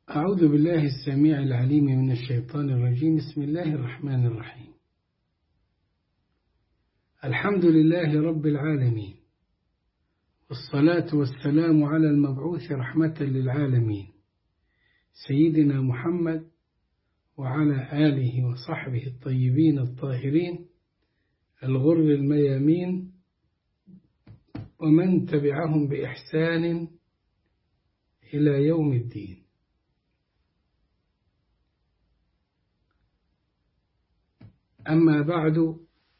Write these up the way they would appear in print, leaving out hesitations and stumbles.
أعوذ بالله السميع العليم من الشيطان الرجيم. بسم الله الرحمن الرحيم. الحمد لله رب العالمين، والصلاة والسلام على المبعوث رحمة للعالمين سيدنا محمد وعلى آله وصحبه الطيبين الطاهرين الغر الميامين ومن تبعهم بإحسان إلى يوم الدين. أما بعد،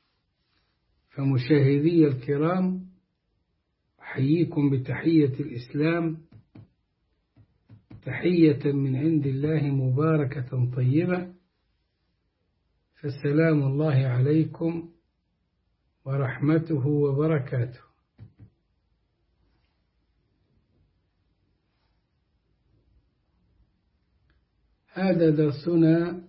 فمشاهدي الكرام، أحييكم بتحية الإسلام، تحية من عند الله مباركة طيبة، فسلام الله عليكم ورحمته وبركاته. هذا درسنا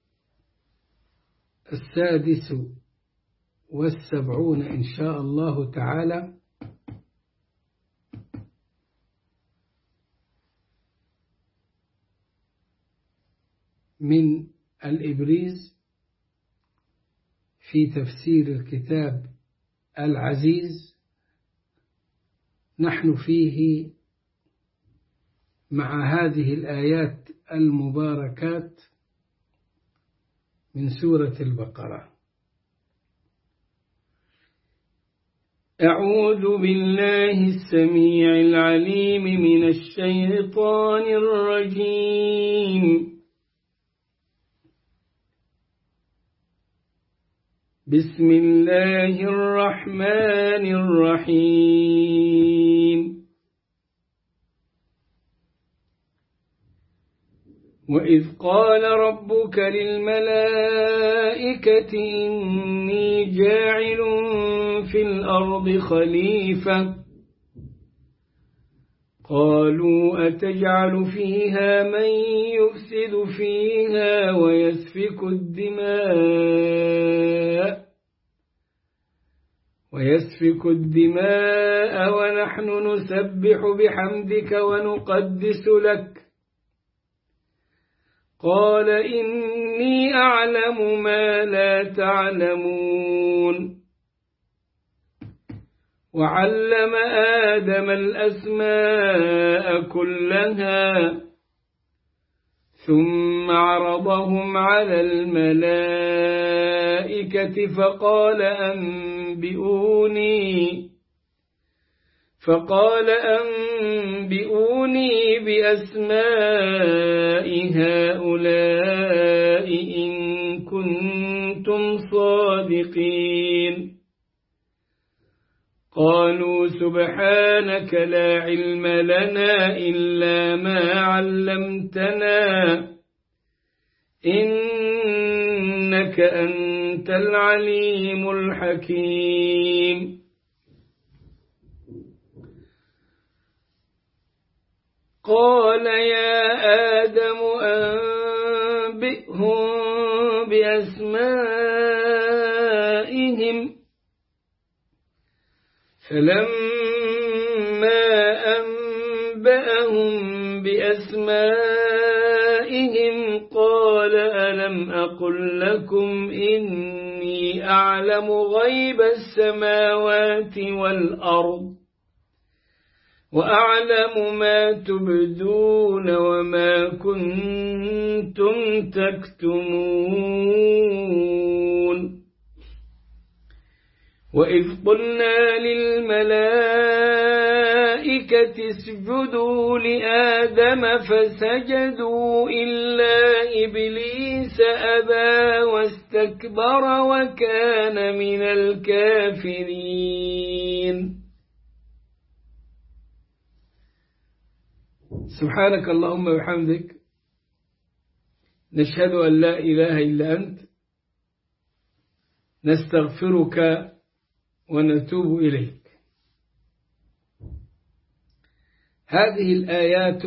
76 إن شاء الله تعالى من الإبريز في تفسير الكتاب العزيز. نحن فيه مع هذه الآيات المباركات من سورة البقرة. أعوذ بالله السميع العليم من الشيطان الرجيم. بسم الله الرحمن الرحيم. وإذ قال ربك للملائكة إني جاعل في الأرض خليفة قالوا أتجعل فيها من يفسد فيها ويسفك الدماء ونحن نسبح بحمدك ونقدس لك قال إني أعلم ما لا تعلمون. وعلم آدم الأسماء كلها ثم عرضهم على الملائكة فقال أنبئوني بأسماء هؤلاء إن كنتم صادقين. قالوا سبحانك لا علم لنا إلا ما علمتنا إنك أنت العليم الحكيم. قال يا آدم أنبئهم بأسمائهم فلما أنبأهم بأسمائهم قال ألم أقل لكم إني أعلم غيب السماوات والأرض وأعلم ما تبدون وما كنتم تكتمون. وإذ قلنا للملائكة اسجدوا لآدم فسجدوا إلا إبليس أبى واستكبر وكان من الكافرين. سبحانك اللهم وبحمدك، نشهد أن لا إله إلا أنت، نستغفرك ونتوب إليك. هذه الآيات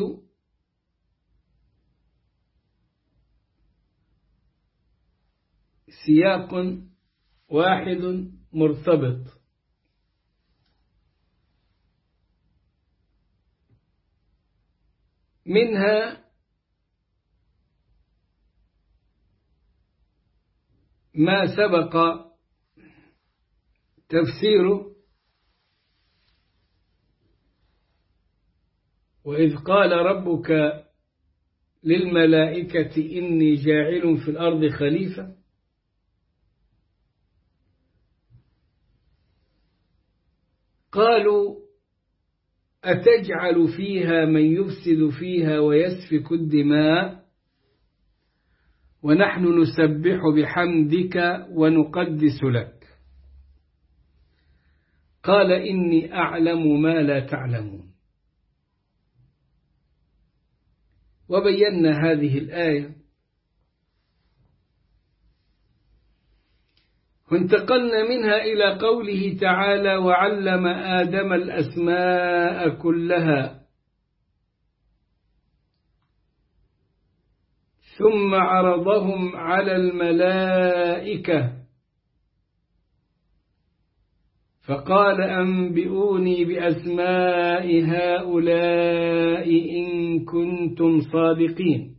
سياق واحد مرتبط، منها ما سبق تفسيره. وإذ قال ربك للملائكة إني جاعل في الأرض خليفة، قالوا أتجعل فيها من يفسد فيها ويسفك الدماء ونحن نسبح بحمدك ونقدس لك، قال إني أعلم ما لا تعلمون. وبينا هذه الآية، وانتقلنا منها إلى قوله تعالى وعلم آدم الأسماء كلها ثم عرضهم على الملائكة فقال أنبئوني بأسماء هؤلاء إن كنتم صادقين.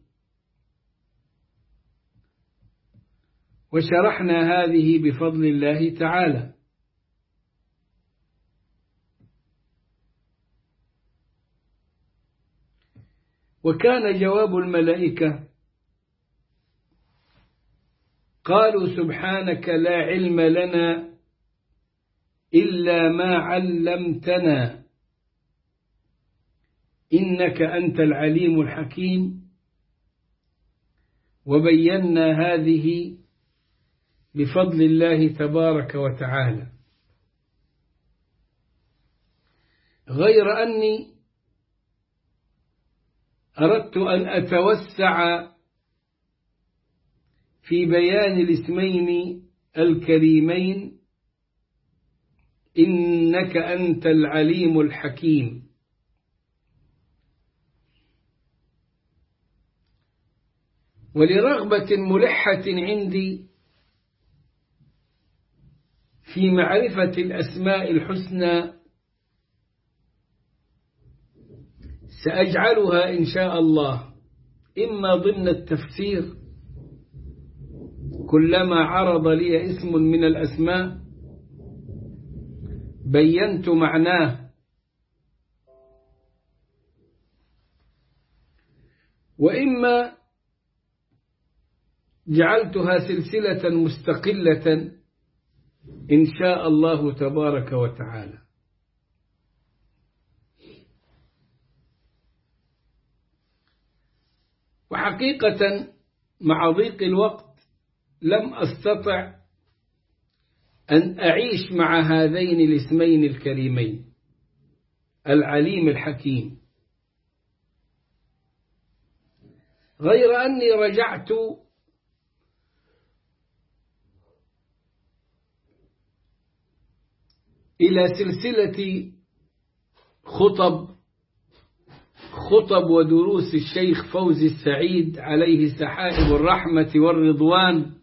وشرحنا هذه بفضل الله تعالى. وكان جواب الملائكة قالوا سبحانك لا علم لنا إلا ما علمتنا إنك أنت العليم الحكيم. وبينا هذه بفضل الله تبارك وتعالى، غير أني أردت أن أتوسع في بيان الاسمين الكريمين إنك أنت العليم الحكيم. ولرغبة ملحة عندي في معرفة الأسماء الحسنى سأجعلها إن شاء الله إما ضمن التفسير كلما عرض لي اسم من الأسماء بينت معناه، وإما جعلتها سلسلة مستقلة إن شاء الله تبارك وتعالى. وحقيقة مع ضيق الوقت لم أستطع أن أعيش مع هذين الاسمين الكريمين العليم الحكيم، غير أني رجعت إلى سلسلة خطب ودروس الشيخ فوزي السعيد عليه سحائب الرحمة والرضوان،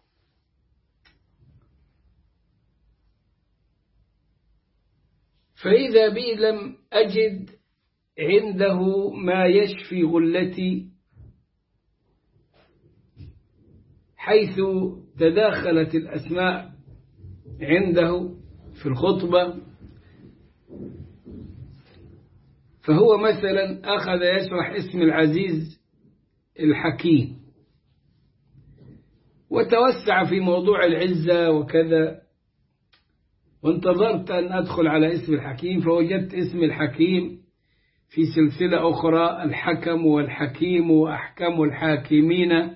فإذا بي لم أجد عنده ما يشفي غلتي، حيث تداخلت الأسماء عنده في الخطبة. فهو مثلا أخذ يشرح اسم العزيز الحكيم وتوسع في موضوع العزة وكذا، وانتظرت أن أدخل على اسم الحكيم فوجدت اسم الحكيم في سلسلة أخرى الحكم والحكيم وأحكم الحاكمين،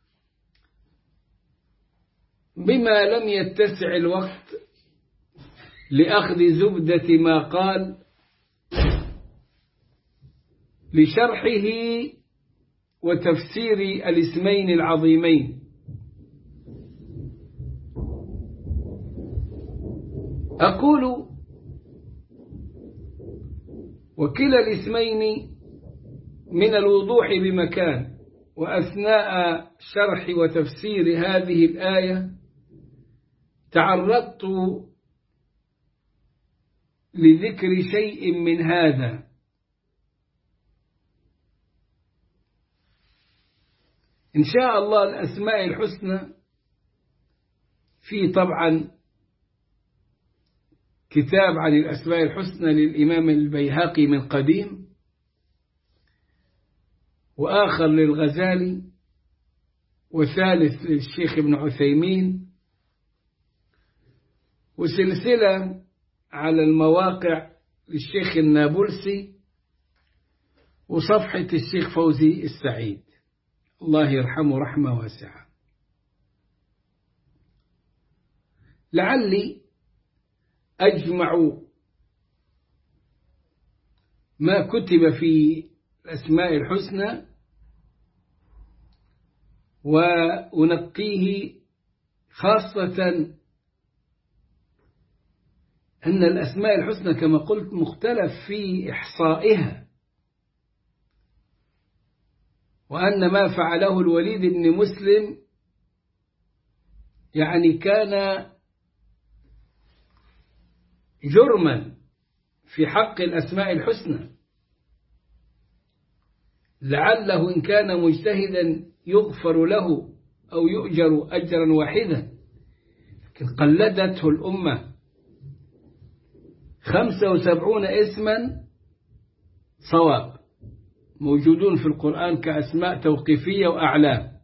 بما لم يتسع الوقت لأخذ زبدة ما قال لشرحه وتفسير الاسمين العظيمين. أقول وكلا الاسمين من الوضوح بمكان، وأثناء شرح وتفسير هذه الآية تعرضت لذكر شيء من هذا، إن شاء الله الأسماء الحسنى في طبعا كتاب عن الأسماء الحسنى للإمام البيهقي من قديم، وآخر للغزالي، وثالث للشيخ ابن عثيمين، وسلسلة على المواقع للشيخ النابلسي، وصفحة الشيخ فوزي السعيد الله يرحمه رحمة واسعة. لعلي أجمع ما كتب في الأسماء الحسنى وأنقيه، خاصة أن الأسماء الحسنى كما قلت مختلف في إحصائها، وأن ما فعله الوليد بن مسلم يعني كان جرما في حق الأسماء الحسنى، لعله إن كان مجتهدا يغفر له أو يؤجر أجرا واحدا، لكن قلدته الأمة 75 اسما صواب موجودون في القرآن كأسماء توقيفية وأعلام،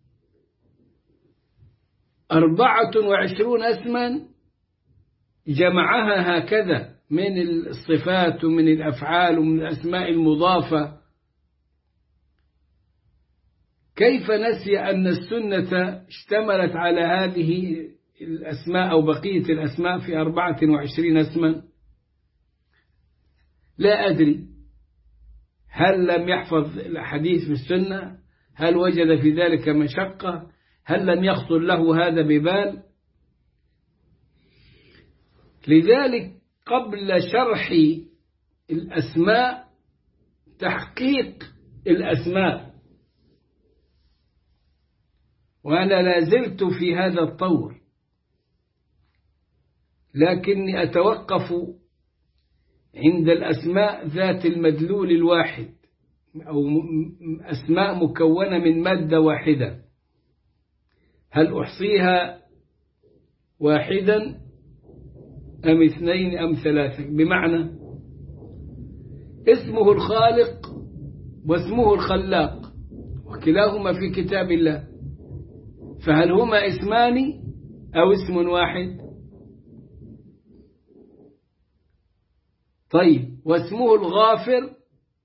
24 اسما جمعها هكذا من الصفات ومن الأفعال ومن الأسماء المضافة. كيف نسي أن السنة اشتملت على هذه الأسماء أو بقية الأسماء في 24 اسما؟ لا أدري، هل لم يحفظ الحديث في السنة؟ هل وجد في ذلك مشقة؟ هل لم يخطر له هذا ببال؟ لذلك قبل شرح الأسماء تحقيق الأسماء، وأنا لا زلت في هذا الطور، لكني أتوقف عند الأسماء ذات المدلول الواحد، أو أسماء مكونة من مادة واحدة، هل أحصيها واحدا أم 2 أم 3؟ بمعنى اسمه الخالق واسمه الخلاق، وكلاهما في كتاب الله، فهل هما اسمان أو اسم واحد؟ طيب، واسمه الغافر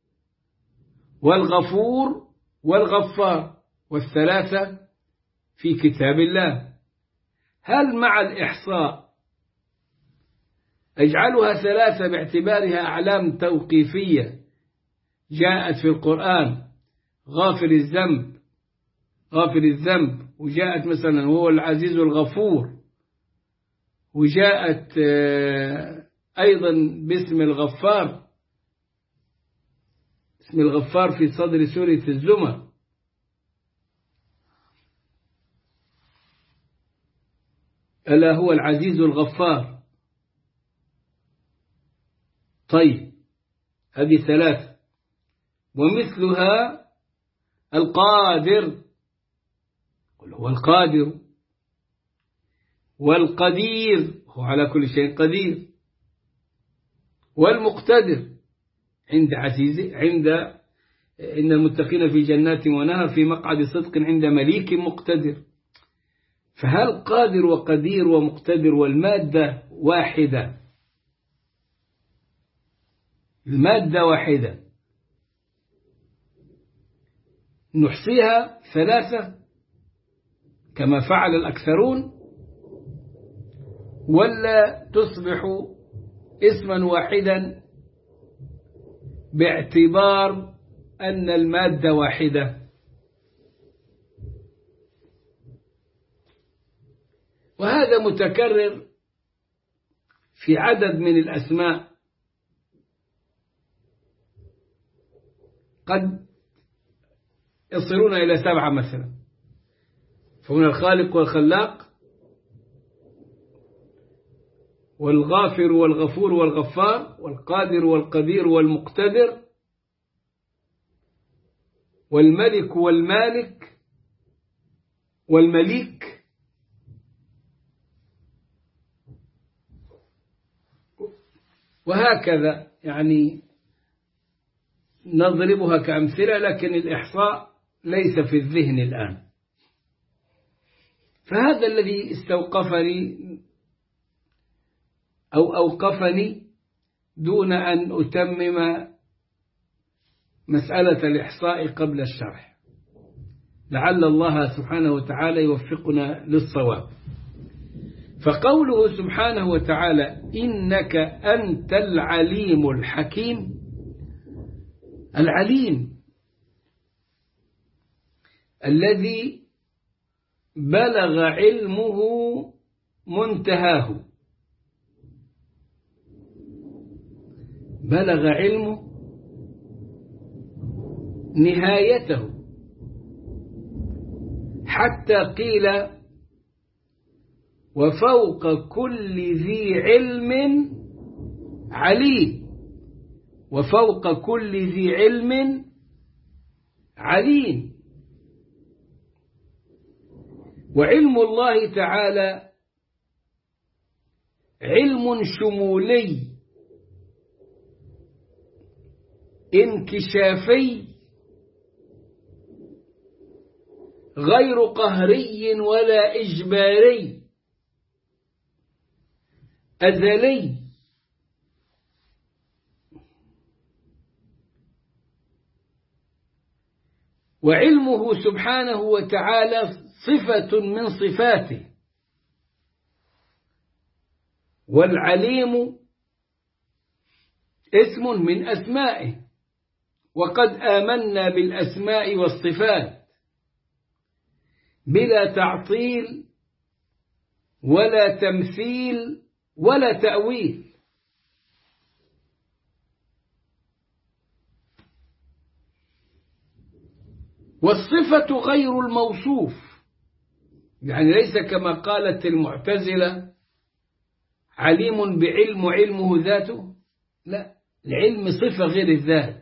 والغفور والغفار، والثلاثة في كتاب الله، هل مع الإحصاء أجعلها 3 باعتبارها أعلام توقيفية جاءت في القرآن، غافر الذنب، وجاءت مثلا هو العزيز الغفور، وجاءت أيضا باسم الغفار، اسم الغفار في صدر سورة الزمر، ألا هو العزيز الغفار. طيب، هذه 3. ومثلها القادر، قل هو القادر، والقدير هو على كل شيء قدير، والمقتدر عند إن المتقين في جنات ونهر في مقعد صدق عند مليك مقتدر. فهل قادر وقدير ومقتدر والمادة واحدة؟ المادة واحدة نحصيها 3 كما فعل الأكثرون، ولا تصبح اسما واحدا باعتبار أن المادة واحدة؟ وهذا متكرر في عدد من الأسماء، قد يصلون إلى 7 مثلا، فهنا الخالق والخلاق والغافر والغفور والغفار والقادر والقدير والمقتدر والملك والمالك والمليك وهكذا يعني نضربها كأمثلة، لكن الإحصاء ليس في الذهن الآن. فهذا الذي استوقفني أو أوقفني دون أن أتمم مسألة الإحصاء قبل الشرح، لعل الله سبحانه وتعالى يوفقنا للصواب. فقوله سبحانه وتعالى إنك أنت العليم الحكيم، العليم الذي بلغ علمه منتهاه، بلغ علمه نهايته، حتى قيل وفوق كل ذي علم عليم، وفوق كل ذي علم عليم. وعلم الله تعالى علم شمولي انكشافي غير قهري ولا إجباري، أزلي. وعلمه سبحانه وتعالى صفة من صفاته، والعليم اسم من أسمائه، وقد آمنا بالأسماء والصفات بلا تعطيل ولا تمثيل ولا تأويل. والصفة غير الموصوف، يعني ليس كما قالت المعتزلة عليم بعلم علمه ذاته، لا، العلم صفة غير الذات.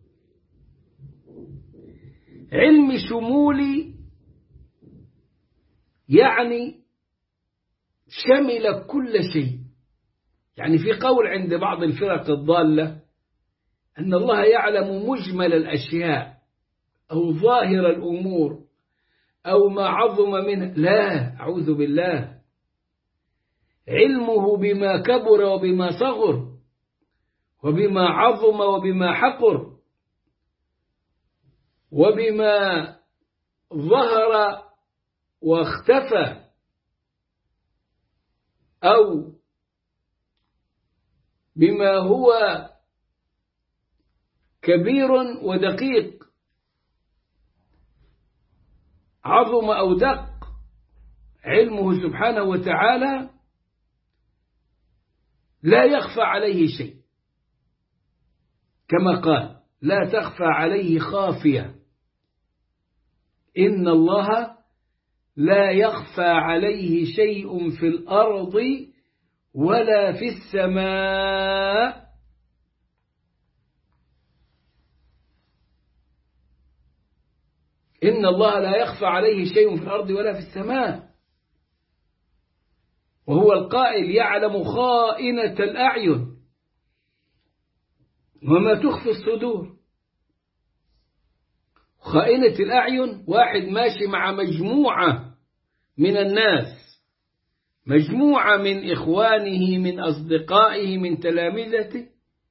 علم شمولي يعني شمل كل شيء. يعني في قول عند بعض الفرق الضالة أن الله يعلم مجمل الأشياء أو ظاهر الأمور أو ما عظم منه، لا، أعوذ بالله. علمه بما كبر وبما صغر وبما عظم وبما حقر وبما ظهر واختفى أو بما هو كبير ودقيق، عظم أو دق. علمه سبحانه وتعالى لا يخفى عليه شيء، كما قال لا تخفى عليه خافية، إن الله لا يخفى عليه شيء في الأرض ولا في السماء. إن الله لا يخفى عليه شيء في الأرض ولا في السماء. وهو القائل يعلم خائنة الأعين وما تخفي الصدور. خائنة الأعين واحد ماشي مع مجموعة من الناس، مجموعة من إخوانه من أصدقائه من تلامذته،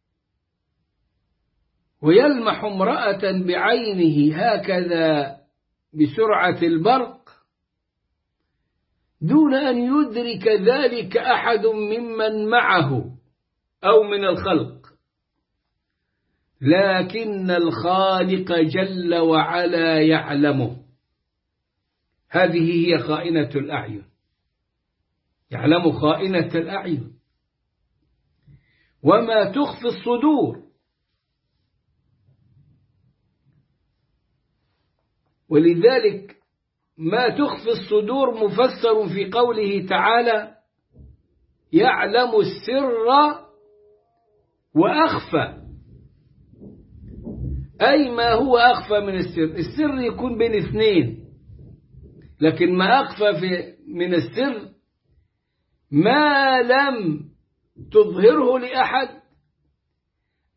ويلمح امرأة بعينه هكذا بسرعة البرق دون أن يدرك ذلك أحد ممن معه أو من الخلق، لكن الخالق جل وعلا يعلمه. هذه هي خائنة الأعين، يعلم خائنة الأعين وما تخفي الصدور. ولذلك ما تخفي الصدور مفسر في قوله تعالى يعلم السر وأخفى، أي ما هو أخفى من السر. السر يكون بين اثنين، لكن ما أخفى من السر ما لم تظهره لأحد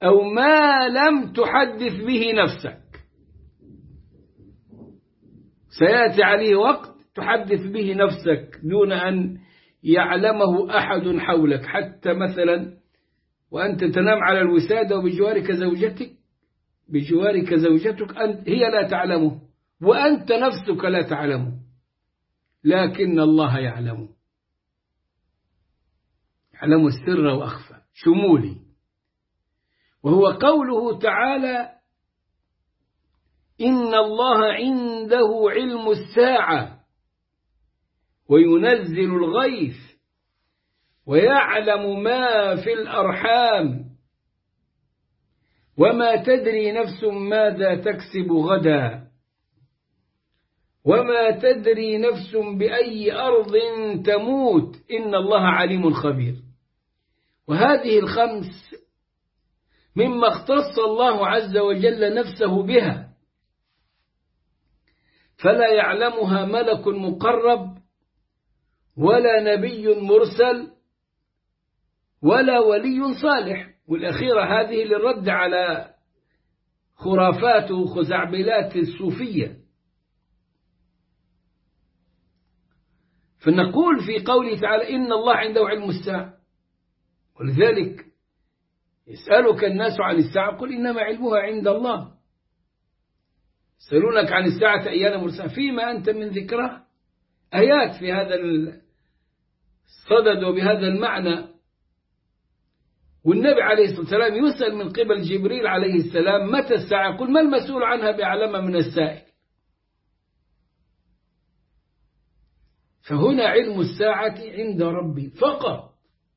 أو ما لم تحدث به نفسك. سيأتي عليه وقت تحدث به نفسك دون أن يعلمه أحد حولك، حتى مثلا وأنت تنام على الوسادة وبجوارك زوجتك هي لا تعلمه، وأنت نفسك لا تعلمه، لكن الله يعلم السر وأخفى شمولي. وهو قوله تعالى: إن الله عنده علم الساعة وينزل الغيث ويعلم ما في الأرحام وما تدري نفس ماذا تكسب غدا وما تدري نفس بأي أرض تموت إن الله عليم خبير. وهذه الخمس مما اختص الله عز وجل نفسه بها، فلا يعلمها ملك مقرب ولا نبي مرسل ولا ولي صالح. والأخيرة هذه للرد على خرافات وخزعبلات الصوفية. فنقول في قوله تعالى: إن الله عنده علم الساعة. ولذلك يسألك الناس عن الساعة قل إنما علمها عند الله. يسألونك عن الساعة أيان مرساها فيما أنت من ذكرها. آيات في هذا الصدد وبهذا المعنى. والنبي عليه الصلاة والسلام يسأل من قبل جبريل عليه السلام متى الساعة؟ قل ما المسؤول عنها بأعلم من السائل. فهنا علم الساعة عند ربي فقط.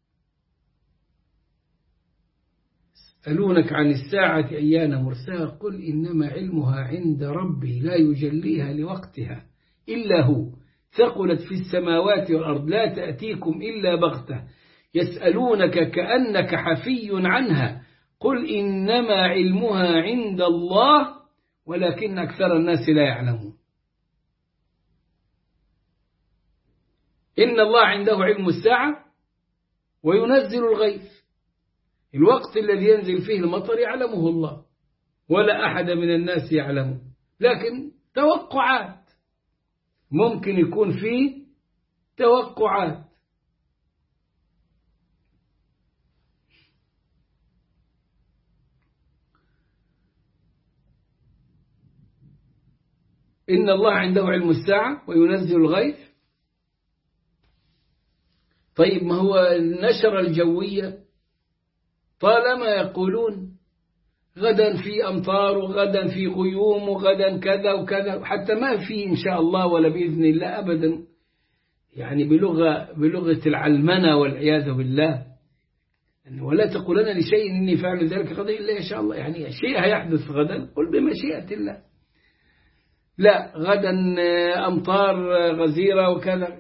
يسألونك عن الساعة أيان مرساها قل إنما علمها عند ربي لا يجليها لوقتها إلا هو ثقلت في السماوات والأرض لا تأتيكم إلا بغتة يسألونك كأنك حفي عنها قل إنما علمها عند الله ولكن أكثر الناس لا يعلمون. إن الله عنده علم الساعة وينزل الغيث. الوقت الذي ينزل فيه المطر يعلمه الله ولا أحد من الناس يعلمه، لكن توقعات ممكن يكون فيه توقعات. إن الله عنده علم الساعة وينزل الغيث. طيب ما هو النشرة الجوية طالما يقولون غدا في أمطار وغدا في غيوم وغدا كذا وكذا، حتى ما في إن شاء الله ولا بإذن الله أبدا، يعني بلغة العلمنة والعياذ بالله. ولا تقولن لشيء إني فاعل ذلك غدا إلا إن شاء الله، يعني شيء هيحدث غدا قل بمشيئة الله. لا، غدا أمطار غزيرة وكذا،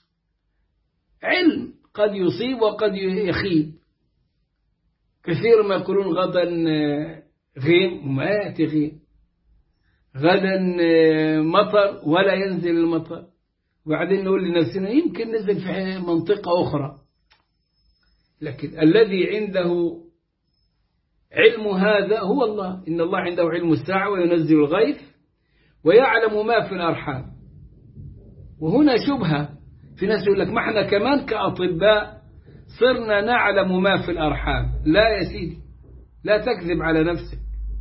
علم قد يصيب وقد يخيب. كثير ما يقولون غدا غيم وما يأتي غيم، غدا مطر ولا ينزل المطر، وبعدين نقول لنفسنا يمكن نزل في منطقة أخرى. لكن الذي عنده علم هذا هو الله. إن الله عنده علم الساعة وينزل الغيث ويعلم ما في الأرحام. وهنا شبهة، في ناس يقول لك ما احنا كمان كأطباء صرنا نعلم ما في الأرحام. لا يا سيدي، لا تكذب على نفسك.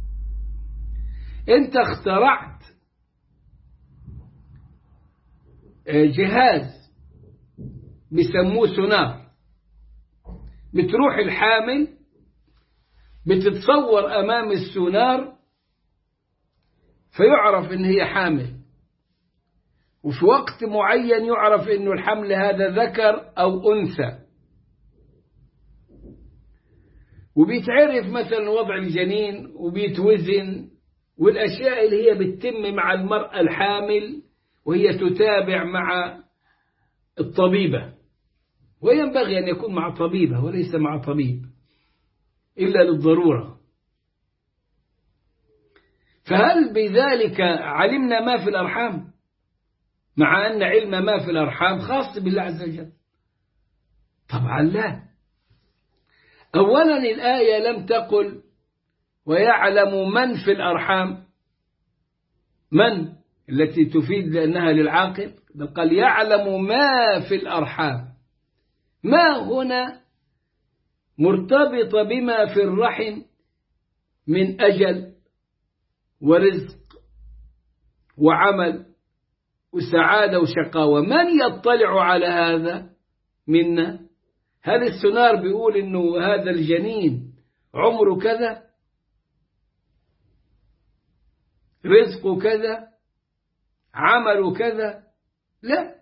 انت اخترعت جهاز بيسموه سونار، بتروح الحامل بتتصور أمام السونار فيعرف إن هي حامل، وفي وقت معين يعرف إنه الحمل هذا ذكر أو أنثى، وبيتعرف مثلا وضع الجنين وبيتوزن، والأشياء اللي هي بتتم مع المرأة الحامل وهي تتابع مع الطبيبة، وينبغي أن يكون مع طبيبة وليس مع طبيب إلا للضرورة. فهل بذلك علمنا ما في الأرحام؟ مع أن علم ما في الأرحام خاص بالله عز وجل. طبعا لا. أولا الآية لم تقل ويعلم من في الأرحام، من التي تفيد لأنها للعاقل، قال يعلم ما في الأرحام. ما هنا مرتبطة بما في الرحم من أجل ورزق وعمل وسعادة وشقاوة. من يطلع على هذا منا؟ هل السونار بيقول إنه هذا الجنين عمره كذا، رزقه كذا، عمله كذا؟ لا،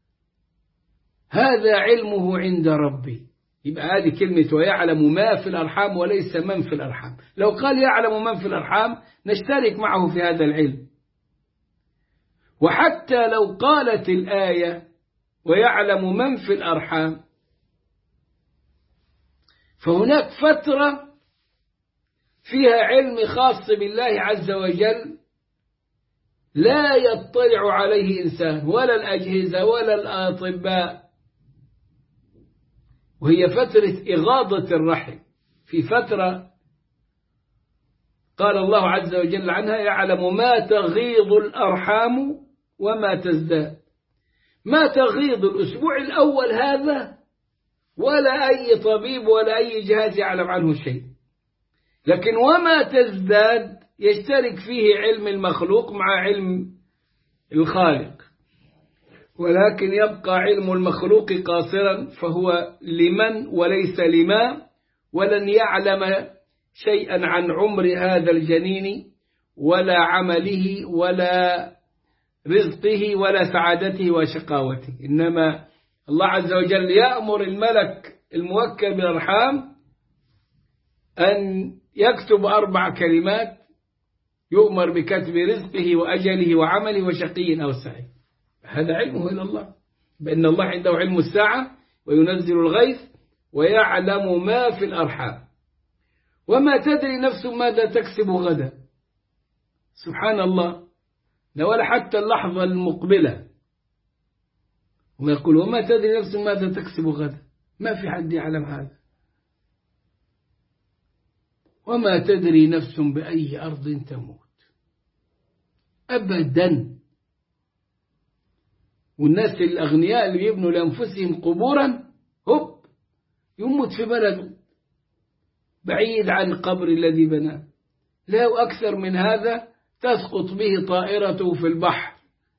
هذا علمه عند ربي. يبقى هذه كلمة ويعلم ما في الأرحام وليس من في الأرحام. لو قال يعلم من في الأرحام نشترك معه في هذا العلم. وحتى لو قالت الآية ويعلم من في الأرحام، فهناك فترة فيها علم خاص بالله عز وجل لا يطلع عليه إنسان ولا الأجهزة ولا الأطباء، وهي فترة إغاضة الرحم. في فترة قال الله عز وجل عنها يعلم ما تغيض الأرحام وما تزداد. ما تغيض الأسبوع الأول هذا ولا أي طبيب ولا أي جهاز يعلم عنه شيء، لكن وما تزداد يشترك فيه علم المخلوق مع علم الخالق، ولكن يبقى علم المخلوق قاصرا، فهو لمن وليس لما، ولن يعلم شيئا عن عمر هذا الجنين ولا عمله ولا رزقه ولا سعادته وشقاوته. إنما الله عز وجل يأمر الملك الموكل بالأرحام أن يكتب 4 كلمات، يؤمر بكتب رزقه وأجله وعمله وشقي أو سعيد. هذا علمه إلى الله، بأن الله عنده علم الساعة وينزل الغيث ويعلم ما في الأرحام وما تدري نفس ماذا تكسب غدا. سبحان الله، ولا حتى اللحظة المقبلة ويقول وما تدري نفس ماذا تكسب غدا. ما في حد يعلم هذا. وما تدري نفس بأي أرض تموت أبدا. والناس الأغنياء اللي يبنوا لأنفسهم قبورا هب يموت في بلده بعيد عن القبر الذي بناه، لا أكثر من هذا تسقط به طائرته في البحر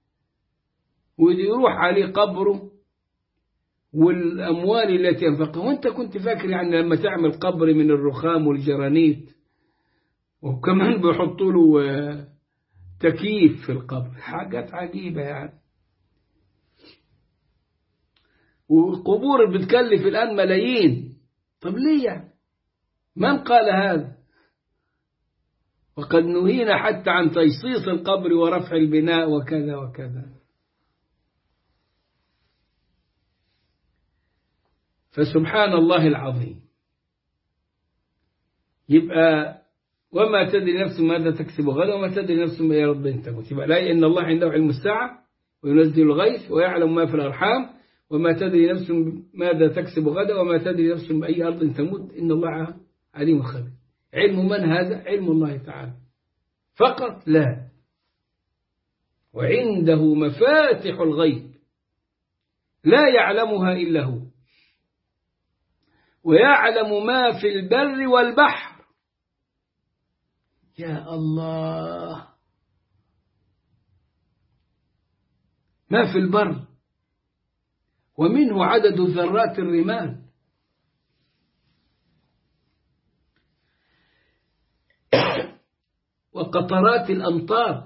ويروح عليه قبره والأموال التي ينفقها. وانت كنت فاكر يعني لما تعمل قبر من الرخام والجرانيت وكمان بيحطوا له تكييف في القبر، حاجات عجيبة يعني. وقبور بتكلف الآن ملايين. طب ليه يعني؟ من قال هذا؟ وقد نهينا حتى عن تجصيص القبر ورفع البناء وكذا وكذا. فسبحان الله العظيم. يبقى وما تدري نفس ماذا تكسب غدا وما تدري نفس بأي أرض تموت. يبقى لا، إن الله عنده علم الساعة وينزل الغيث ويعلم ما في الأرحام وما تدري نفس ماذا تكسب غدا وما تدري نفس بأي أرض تموت إن الله عليم خبير. علم من هذا؟ علم الله تعالى فقط؟ لا، وعنده مفاتح الغيب لا يعلمها إلا هو، ويعلم ما في البر والبحر. يا الله، ما في البر ومنه عدد ذرات الرمال وقطرات الأمطار،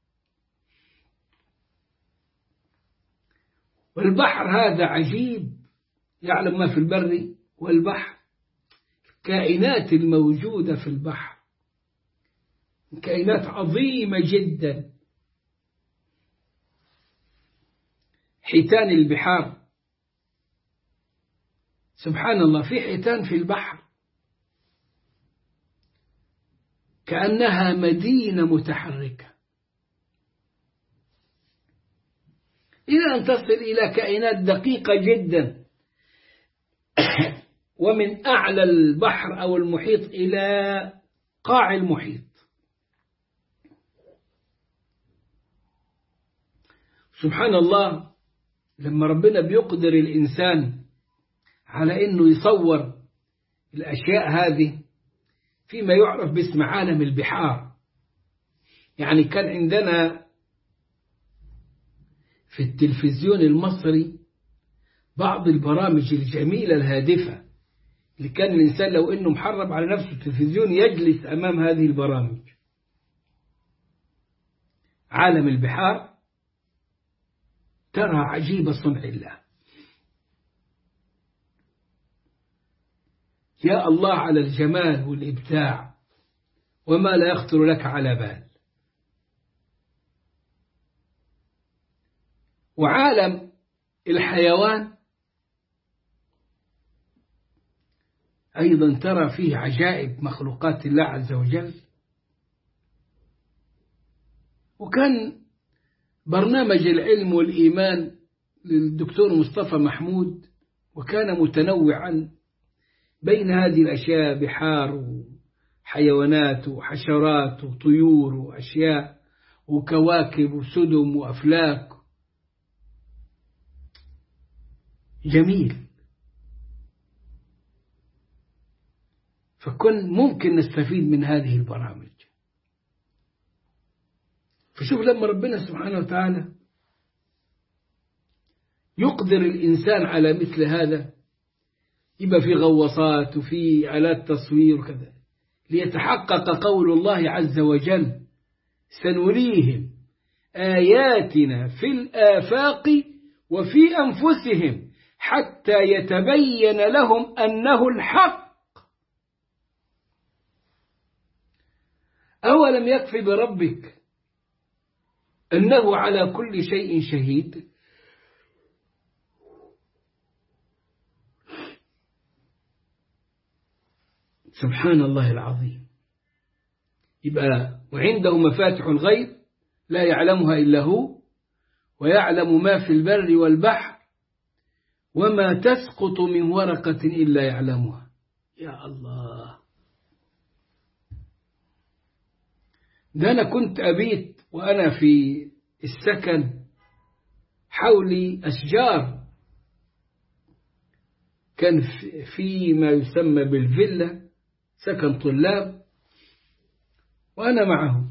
والبحر هذا عجيب، يعلم ما في البر والبحر. الكائنات الموجودة في البحر كائنات عظيمة جدا. حيتان البحار، سبحان الله، في حيتان في البحر كأنها مدينة متحركة، إلى أن تصل إلى كائنات دقيقة جدا ومن أعلى البحر أو المحيط إلى قاع المحيط. سبحان الله، لما ربنا بيقدر الإنسان على أنه يصور الأشياء هذه فيما يعرف باسم عالم البحار. يعني كان عندنا في التلفزيون المصري بعض البرامج الجميلة الهادفة اللي كان الإنسان لو أنه محرم على نفسه التلفزيون يجلس أمام هذه البرامج. عالم البحار ترى عجيب صنع الله. يا الله على الجمال والإبداع وما لا يخطر لك على بال. وعالم الحيوان أيضا ترى فيه عجائب مخلوقات الله عز وجل. وكان برنامج العلم والإيمان للدكتور مصطفى محمود، وكان متنوعا بين هذه الأشياء، بحار وحيوانات وحشرات وطيور وأشياء وكواكب وسدم وأفلاك. جميل. فكن ممكن نستفيد من هذه البرامج. فشوف لما ربنا سبحانه وتعالى يقدر الإنسان على مثل هذا، يبقى في غواصات وفي آلات تصوير وكذا، ليتحقق قول الله عز وجل: سنريهم آياتنا في الآفاق وفي أنفسهم حتى يتبين لهم أنه الحق. أولم يكف بربك أنه على كل شيء شهيد؟ سبحان الله العظيم. يبقى وعنده مفاتح الغيب لا يعلمها إلا هو، ويعلم ما في البر والبحر، وما تسقط من ورقة إلا يعلمها. يا الله، ده أنا كنت أبيت وأنا في السكن حولي أشجار، كان في ما يسمى بالفيلا، سكن طلاب، وأنا معهم،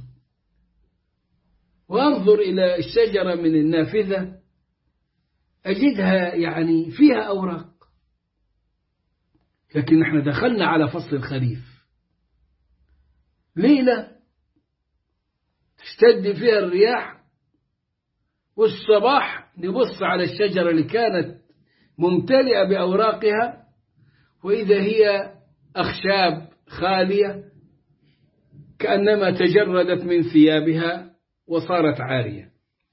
وأنظر إلى الشجرة من النافذة أجدها يعني فيها أوراق، لكن نحن دخلنا على فصل الخريف، ليلة تشتد فيها الرياح، والصباح نبص على الشجرة اللي كانت ممتلئة بأوراقها وإذا هي أخشاب خالية كأنما تجردت من ثيابها وصارت عارية.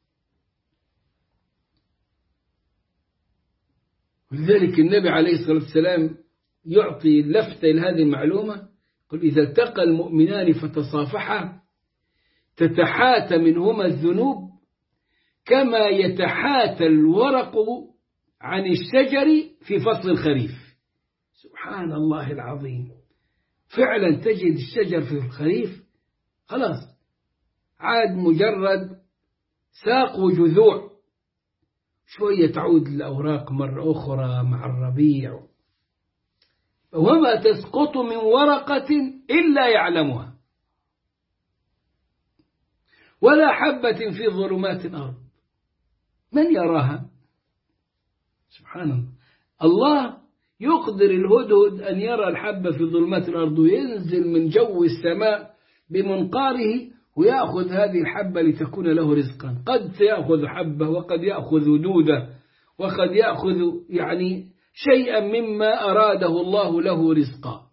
ولذلك النبي عليه الصلاة والسلام يعطي لفتة لهذه المعلومة، قل: إذا التقى المؤمنان فتصافحا تتحاتى منهما الذنوب كما يتحاتى الورق عن الشجر في فصل الخريف. سبحان الله العظيم. فعلا تجد الشجر في الخريف خلاص عاد مجرد ساق وجذوع، شوية تعود الأوراق مرة أخرى مع الربيع، وما تسقط من ورقة إلا يعلمها، ولا حبة في ظلمات الأرض من يراها. سبحان الله. الله يقدر الهدهد أن يرى الحبة في ظلمات الأرض، وينزل من جو السماء بمنقاره ويأخذ هذه الحبة لتكون له رزقا. قد سيأخذ حبة، وقد يأخذ دودة، وقد يأخذ يعني شيئا مما أراده الله له رزقا.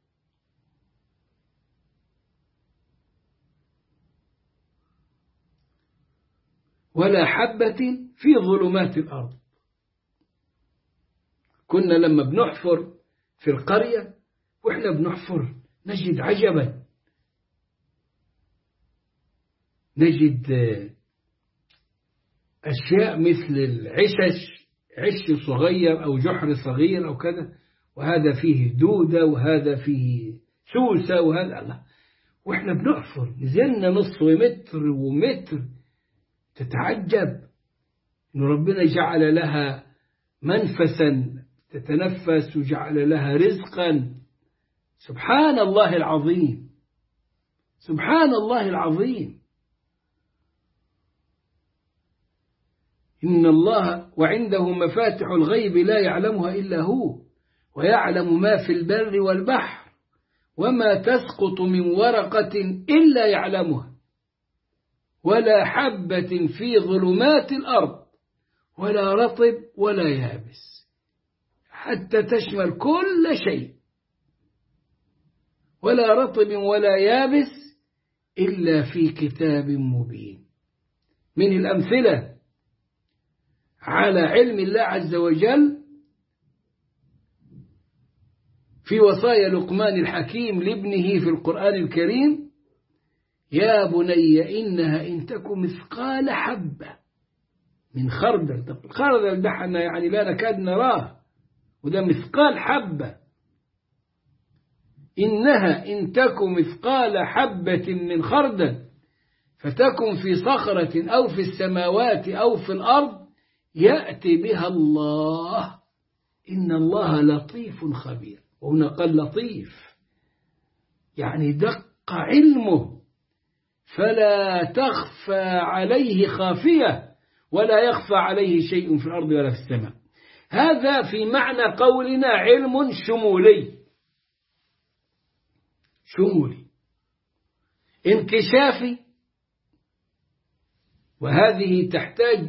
ولا حبة في ظلمات الأرض. كنا لما بنحفر في القرية وإحنا بنحفر نجد عجبا، نجد أشياء مثل العشش، عش صغير أو جحر صغير أو كذا، وهذا فيه دودة وهذا فيه سوسة وهذا. الله، وإحنا بنحفر نزلنا نص متر ومتر، تتعجب إن ربنا جعل لها منفسا تتنفس وجعل لها رزقا. سبحان الله العظيم، سبحان الله العظيم. إن الله وعنده مفاتح الغيب لا يعلمها إلا هو، ويعلم ما في البر والبحر، وما تسقط من ورقة إلا يعلمها، ولا حبة في ظلمات الأرض، ولا رطب ولا يابس، حتى تشمل كل شيء، ولا رطب ولا يابس إلا في كتاب مبين. من الأمثلة على علم الله عز وجل في وصايا لقمان الحكيم لابنه في القرآن الكريم: يا بني إنها إن تك مثقال حبة من خردل. طب الخردل ده احنا يعني لا نكاد نراه، وده مثقال حبة. إنها إن تك مثقال حبة من خردل فتكن في صخرة أو في السماوات أو في الأرض يأتي بها الله، إن الله لطيف خبير. وهنا قال لطيف، يعني دق علمه فلا تخفى عليه خافية، ولا يخفى عليه شيء في الأرض ولا في السماء. هذا في معنى قولنا علم شمولي، شمولي انكشافي. وهذه تحتاج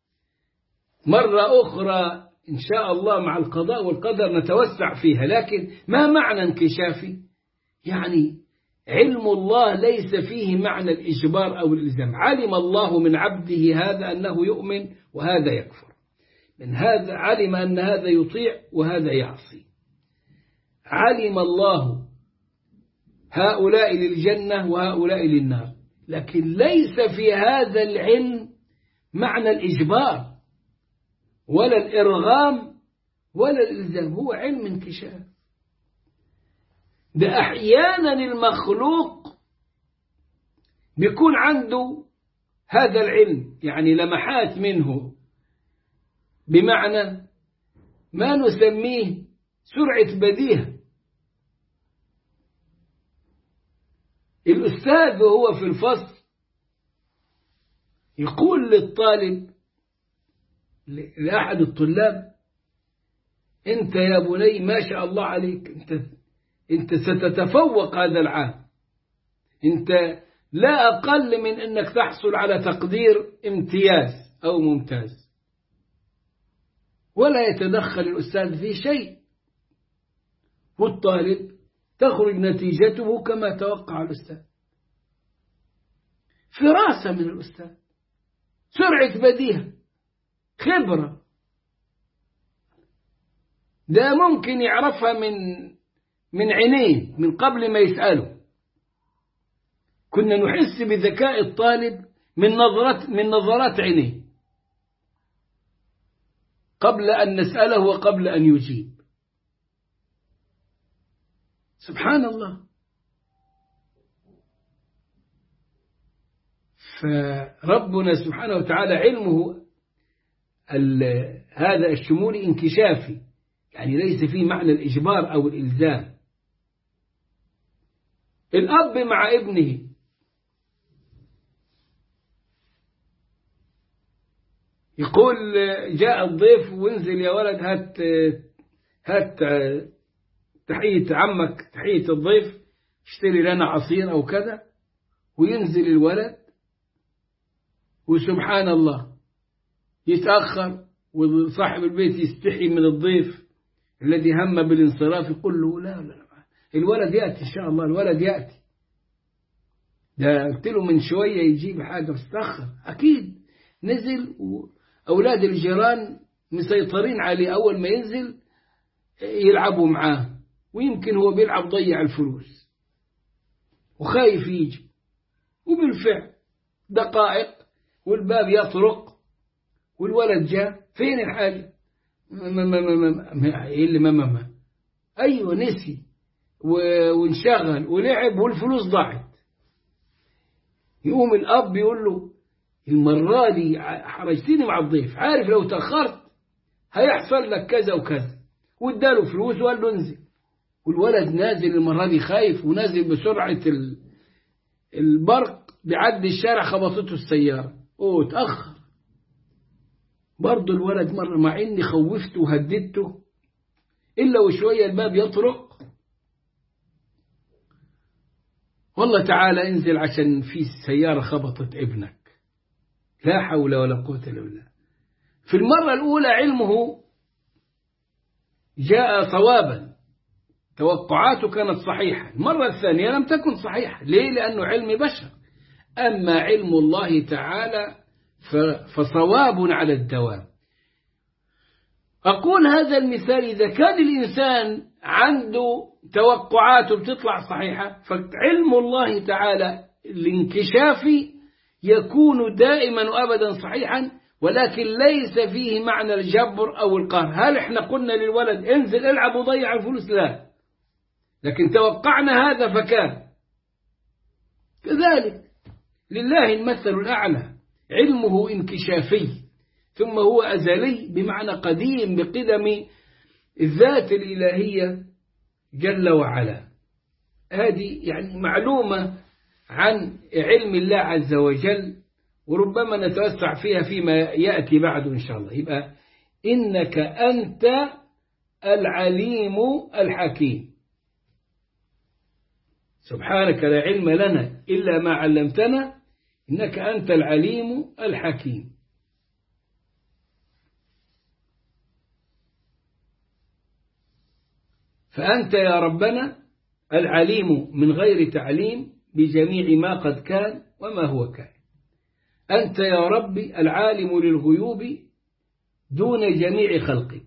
مرة أخرى إن شاء الله مع القضاء والقدر نتوسع فيها. لكن ما معنى انكشافي؟ يعني علم الله ليس فيه معنى الإجبار أو الإلزام. علم الله من عبده هذا أنه يؤمن وهذا يكفر، من هذا علم أن هذا يطيع وهذا يعصي. علم الله هؤلاء للجنة وهؤلاء للنار، لكن ليس في هذا العلم معنى الإجبار ولا الإرغام ولا الإلزام، هو علم انكشاف. ده أحيانا المخلوق بيكون عنده هذا العلم، يعني لمحات منه، بمعنى ما نسميه سرعة بديهة. الأستاذ وهو في الفصل يقول للطالب، لأحد الطلاب: أنت يا بني ما شاء الله عليك، أنت ستتفوق هذا العام، أنت لا أقل من أنك تحصل على تقدير امتياز أو ممتاز. ولا يتدخل الأستاذ في شيء، والطالب تخرج نتيجته كما توقع الأستاذ. فراسة من الأستاذ، سرعة بديهة، خبرة، ده ممكن يعرفها من عينيه من قبل ما يسأله. كنا نحس بذكاء الطالب من نظرات عينيه قبل أن نسأله وقبل أن يجيب. سبحان الله. فربنا سبحانه وتعالى علمه هذا الشمولي انكشافي، يعني ليس فيه معنى الإجبار أو الإلزام. الأب مع ابنه، يقول جاء الضيف وانزل يا ولد، هات تحية عمك، تحية الضيف، اشتري لنا عصير أو كذا. وينزل الولد وسبحان الله يتأخر، وصاحب البيت يستحي من الضيف الذي هم بالانصراف، يقول له لا لا الولد يأتي إن شاء الله، الولد يأتي. ده قلت له من شوية يجيب حاجة بس تأخر. أكيد نزل، وأولاد الجيران مسيطرين عليه، أول ما ينزل يلعبوا معاه، ويمكن هو بيلعب ضيع الفلوس وخايف يجي. وبالفعل دقائق والباب يطرق والولد جاء. فين الحاجة؟ ما أيوة نسي وانشغل ولعب والفلوس ضاعت. يقوم الأب يقول له المرة دي حرجتني مع الضيف، عارف لو تأخرت هيحصل لك كذا وكذا، واداله فلوس وقال له انزل. والولد نازل المرة دي خايف، ونازل بسرعة البرق، بيعدي الشارع خبطته السيارة، اتأخر. برضه الولد مرة مع إني خوفته وهددته إلا وشوية الباب يطرق، والله تعالى انزل عشان في سيارة خبطت ابنك. لا حول ولا قوة إلا بالله. في المرة الأولى علمه جاء صوابا، توقعاته كانت صحيحة. المرة الثانية لم تكن صحيحة. ليه؟ لأنه علم بشر. أما علم الله تعالى فصواب على الدوام. أقول هذا المثال إذا كان الإنسان عنده توقعاته بتطلع صحيحة، فعلم الله تعالى الانكشافي يكون دائما وأبدا صحيحا، ولكن ليس فيه معنى الجبر أو القهر. هل احنا قلنا للولد انزل العب وضيع الفلوس؟ لا، لكن توقعنا هذا فكان. كذلك لله المثل الأعلى، علمه انكشافي، ثم هو أزلي بمعنى قديم بقدم الذات الإلهية جل وعلا. هذه يعني معلومة عن علم الله عز وجل، وربما نتوسع فيها فيما يأتي بعد إن شاء الله. يبقى إنك أنت العليم الحكيم. سبحانك لا علم لنا إلا ما علمتنا إنك أنت العليم الحكيم. فأنت يا ربنا العليم من غير تعليم بجميع ما قد كان وما هو كان. أنت يا ربي العالم للغيوب دون جميع خلقك،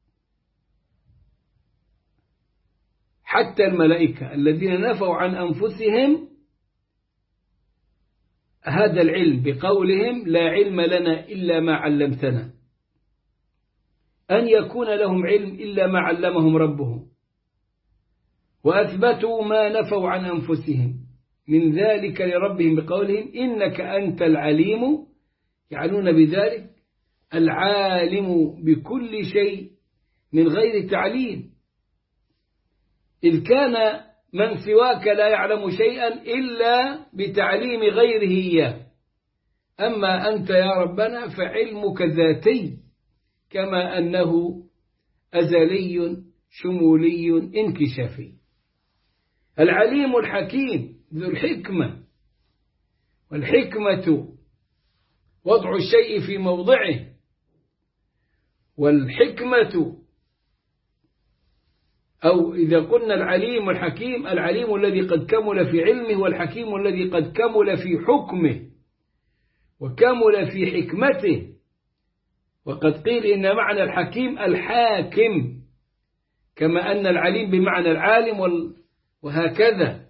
حتى الملائكة الذين نفوا عن أنفسهم هذا العلم بقولهم لا علم لنا إلا ما علمتنا، أن يكون لهم علم إلا ما علمهم ربهم، وأثبتوا ما نفوا عن أنفسهم من ذلك لربهم بقولهم إنك أنت العليم، يعنون بذلك العالم بكل شيء من غير تعليم، إذ كان من سواك لا يعلم شيئا إلا بتعليم غيره إياه. أما أنت يا ربنا فعلمك ذاتي، كما أنه أزلي شمولي انكشافي. العليم الحكيم ذو الحكمة، والحكمة وضع الشيء في موضعه، والحكمة أو إذا قلنا العليم الحكيم، العليم الذي قد كمل في علمه، والحكيم الذي قد كمل في حكمه وكمل في حكمته. وقد قيل إن معنى الحكيم الحاكم، كما أن العليم بمعنى العالم وهكذا،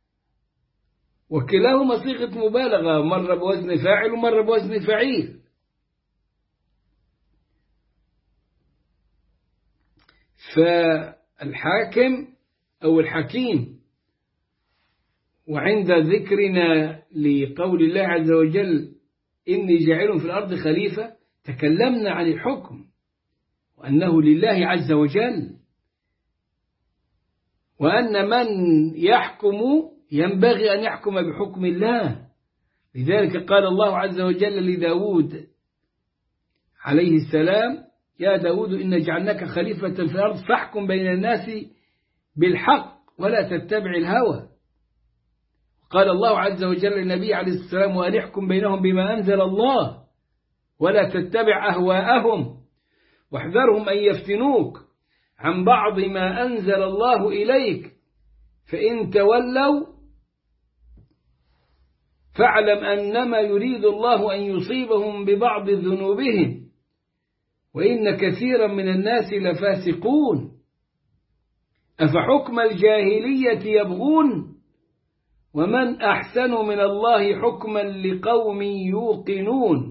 وكلاهما صيغة مبالغة، مرة بوزن فاعل ومرة بوزن فعيل. فالحاكم أو الحكيم. وعند ذكرنا لقول الله عز وجل إني جاعل في الأرض خليفة، تكلمنا عن الحكم وأنه لله عز وجل، وأن من يحكم ينبغي أن يحكم بحكم الله. لذلك قال الله عز وجل لداود عليه السلام يا داود إن جعلناك خليفة في الأرض فاحكم بين الناس بالحق ولا تتبع الهوى. قال الله عز وجل للنبي عليه السلام وأن يحكم بينهم بما أنزل الله ولا تتبع أهواءهم واحذرهم أن يفتنوك عن بعض ما أنزل الله إليك فإن تولوا فاعلم أنما يريد الله أن يصيبهم ببعض ذنوبهم وإن كثيرا من الناس لفاسقون أفحكم الجاهلية يبغون ومن أحسن من الله حكما لقوم يوقنون.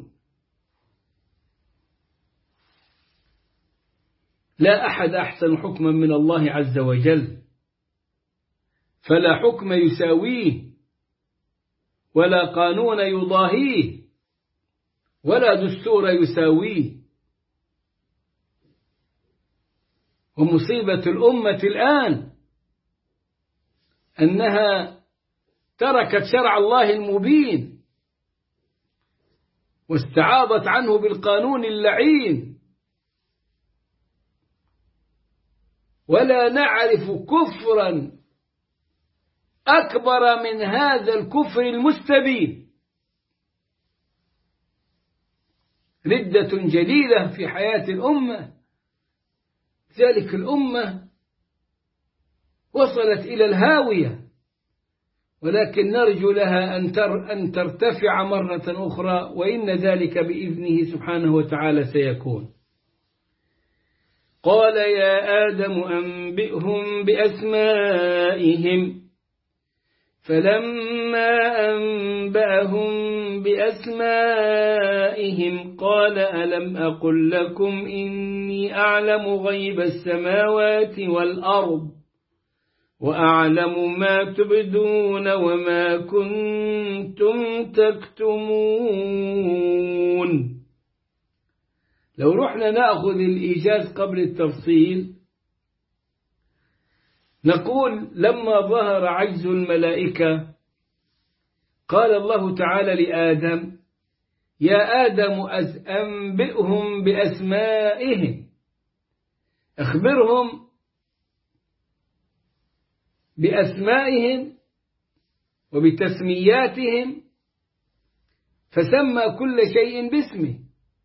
لا أحد أحسن حكما من الله عز وجل، فلا حكم يساويه ولا قانون يضاهيه ولا دستور يساويه. ومصيبة الأمة الآن أنها تركت شرع الله المبين واستعاضت عنه بالقانون اللعين، ولا نعرف كفرا أكبر من هذا الكفر المستبين. ردة جديدة في حياة الأمة. ذلك الأمة وصلت إلى الهاوية، ولكن نرجو لها أن ترتفع مرة أخرى، وإن ذلك بإذنه سبحانه وتعالى سيكون. قال يا آدم أنبئهم بأسمائهم، فلما أنبأهم بأسمائهم قال ألم أقل لكم إني أعلم غيب السماوات والأرض وأعلم ما تبدون وما كنتم تكتمون. لو رحنا نأخذ الإيجاز قبل التفصيل نقول لما ظهر عجز الملائكة قال الله تعالى لآدم يا آدم أنبئهم بأسمائهم، أخبرهم بأسمائهم وبتسمياتهم، فسمى كل شيء باسمه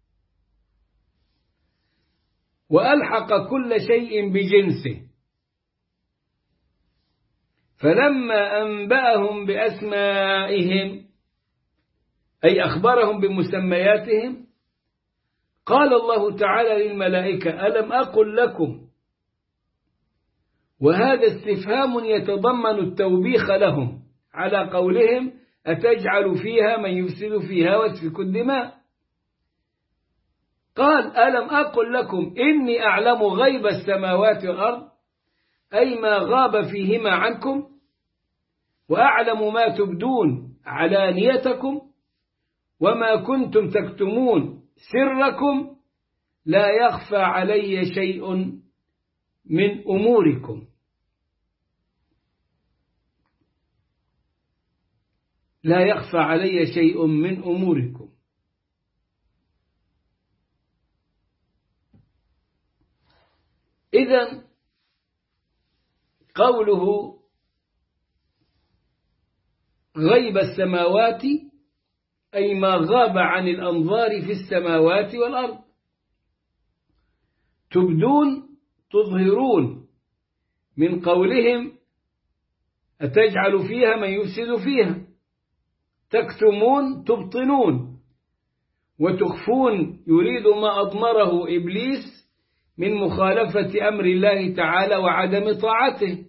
وألحق كل شيء بجنسه. فلما أنبأهم بأسمائهم أي أخبرهم بمسمياتهم قال الله تعالى للملائكة ألم أقل لكم، وهذا استفهام يتضمن التوبيخ لهم على قولهم أتجعل فيها من يفسد فيها ويسفك الدماء. قال ألم أقل لكم إني أعلم غيب السماوات والأرض، أي ما غاب فيهما عنكم، وأعلم ما تبدون علانيتكم وما كنتم تكتمون سركم، لا يخفى علي شيء من أموركم. لا يخفى علي شيء من أموركم. إذن قوله غيب السماوات أي ما غاب عن الأنظار في السماوات والأرض. تبدون تظهرون، من قولهم أتجعل فيها من يفسد فيها. تكتمون تبطنون، وتخفون يريد ما أضمره إبليس من مخالفة أمر الله تعالى وعدم طاعته.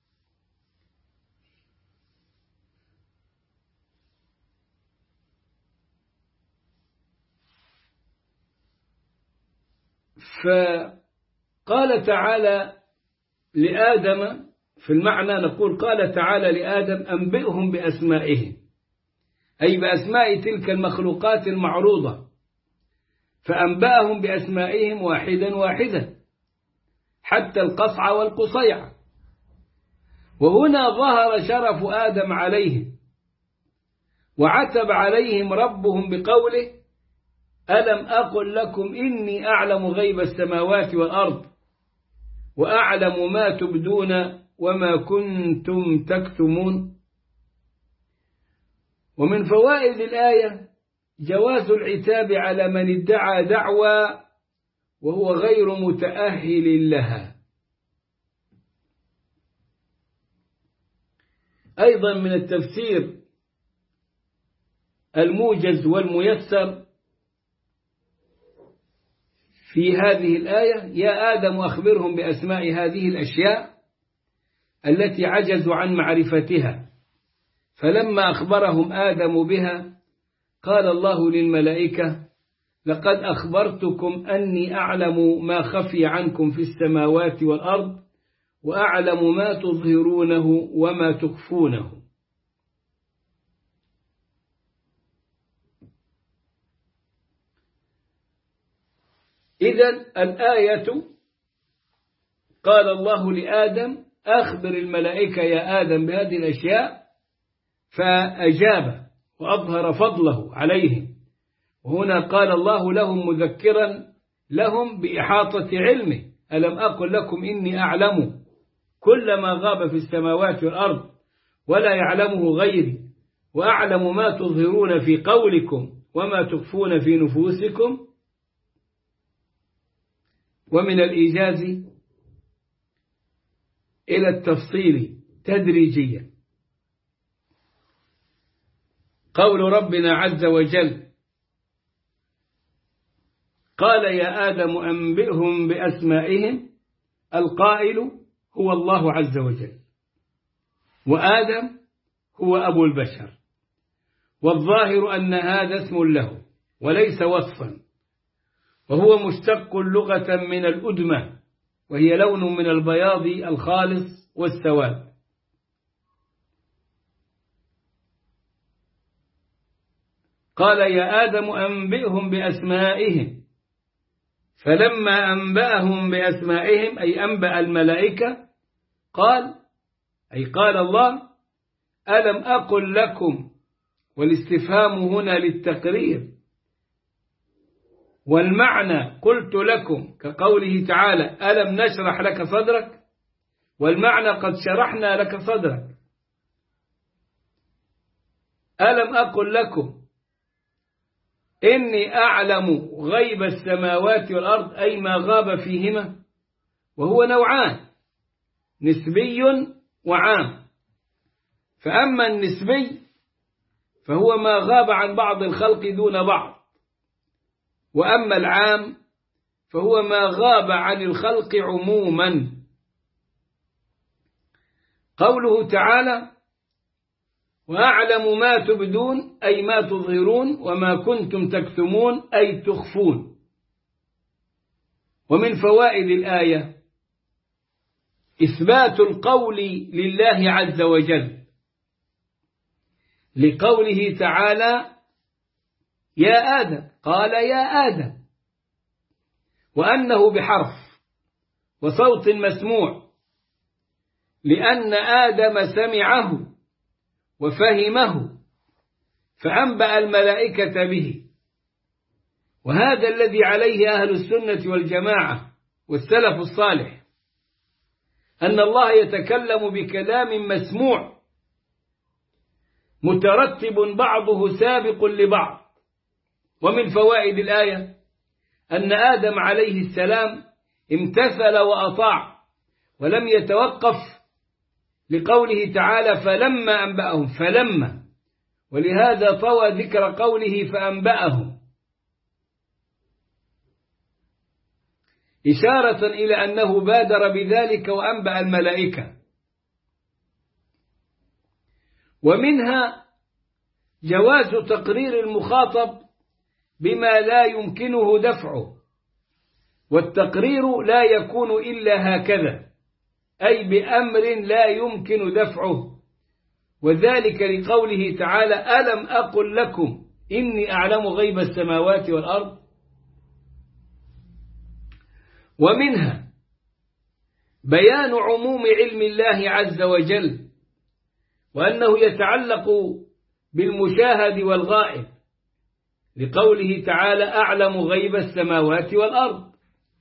فقال تعالى لآدم، في المعنى نقول قال تعالى لآدم أنبئهم بأسمائهم، أي بأسماء تلك المخلوقات المعروضة، فأنبأهم بأسمائهم واحدا واحدا حتى القصع والقصيع. وهنا ظهر شرف آدم عليهم، وعتب عليهم ربهم بقوله ألم أقل لكم إني أعلم غيب السماوات والأرض وأعلم ما تبدون وما كنتم تكتمون. ومن فوائد الآية جواز العتاب على من ادعى دعوى وهو غير متأهل لها. أيضا من التفسير الموجز والميسر في هذه الآية يا آدم أخبرهم بأسماء هذه الأشياء التي عجزوا عن معرفتها. فلما أخبرهم آدم بها قال الله للملائكة لقد أخبرتكم أني أعلم ما خفي عنكم في السماوات والأرض وأعلم ما تظهرونه وما تخفونه. إذن الآية قال الله لآدم أخبر الملائكة يا آدم بهذه الأشياء، فأجاب وأظهر فضله عليهم. وهنا قال الله لهم مذكرا لهم بإحاطة علمه: ألم أقل لكم إني أعلم كل ما غاب في السماوات والأرض ولا يعلمه غيري، وأعلم ما تظهرون في قولكم وما تخفون في نفوسكم. ومن الإيجاز إلى التفصيل تدريجيا قول ربنا عز وجل: قال يا آدم أنبئهم بأسمائهم. القائل هو الله عز وجل، وآدم هو أبو البشر، والظاهر أن هذا اسم له وليس وصفا، وهو مشتق لغة من الأدمة، وهي لون من البياض الخالص والسواد. قال يا آدم أنبئهم بأسمائهم، فلما أنبأهم بأسمائهم أي أنبأ الملائكة قال الله: ألم أقل لكم، والاستفهام هنا للتقرير، والمعنى قلت لكم كقوله تعالى: ألم نشرح لك صدرك، والمعنى قد شرحنا لك صدرك. ألم أقل لكم إني أعلم غيب السماوات والأرض، أي ما غاب فيهما، وهو نوعان: نسبي وعام. فأما النسبي فهو ما غاب عن بعض الخلق دون بعض، وأما العام فهو ما غاب عن الخلق عموما. قوله تعالى: وأعلم ما تبدون، أي ما تظهرون، وما كنتم تكتمون، أي تخفون. ومن فوائد الآية إثبات القول لله عز وجل، لقوله تعالى: يا آدم، قال يا آدم، وأنه بحرف وصوت مسموع، لأن آدم سمعه وفهمه فأنبأ الملائكة به. وهذا الذي عليه أهل السنة والجماعة والسلف الصالح، أن الله يتكلم بكلام مسموع مترتب بعضه سابق لبعض. ومن فوائد الآية أن آدم عليه السلام امتثل وأطاع ولم يتوقف، لقوله تعالى: فلما أنبأهم، فلما، ولهذا طوى ذكر قوله فأنبأهم، إشارة إلى أنه بادر بذلك وأنبأ الملائكة. ومنها جواز تقرير المخاطب بما لا يمكنه دفعه، والتقرير لا يكون إلا هكذا، أي بأمر لا يمكن دفعه، وذلك لقوله تعالى: ألم أقل لكم إني أعلم غيب السماوات والأرض. ومنها بيان عموم علم الله عز وجل، وأنه يتعلق بالمشاهد والغائب، لقوله تعالى: أعلم غيب السماوات والأرض.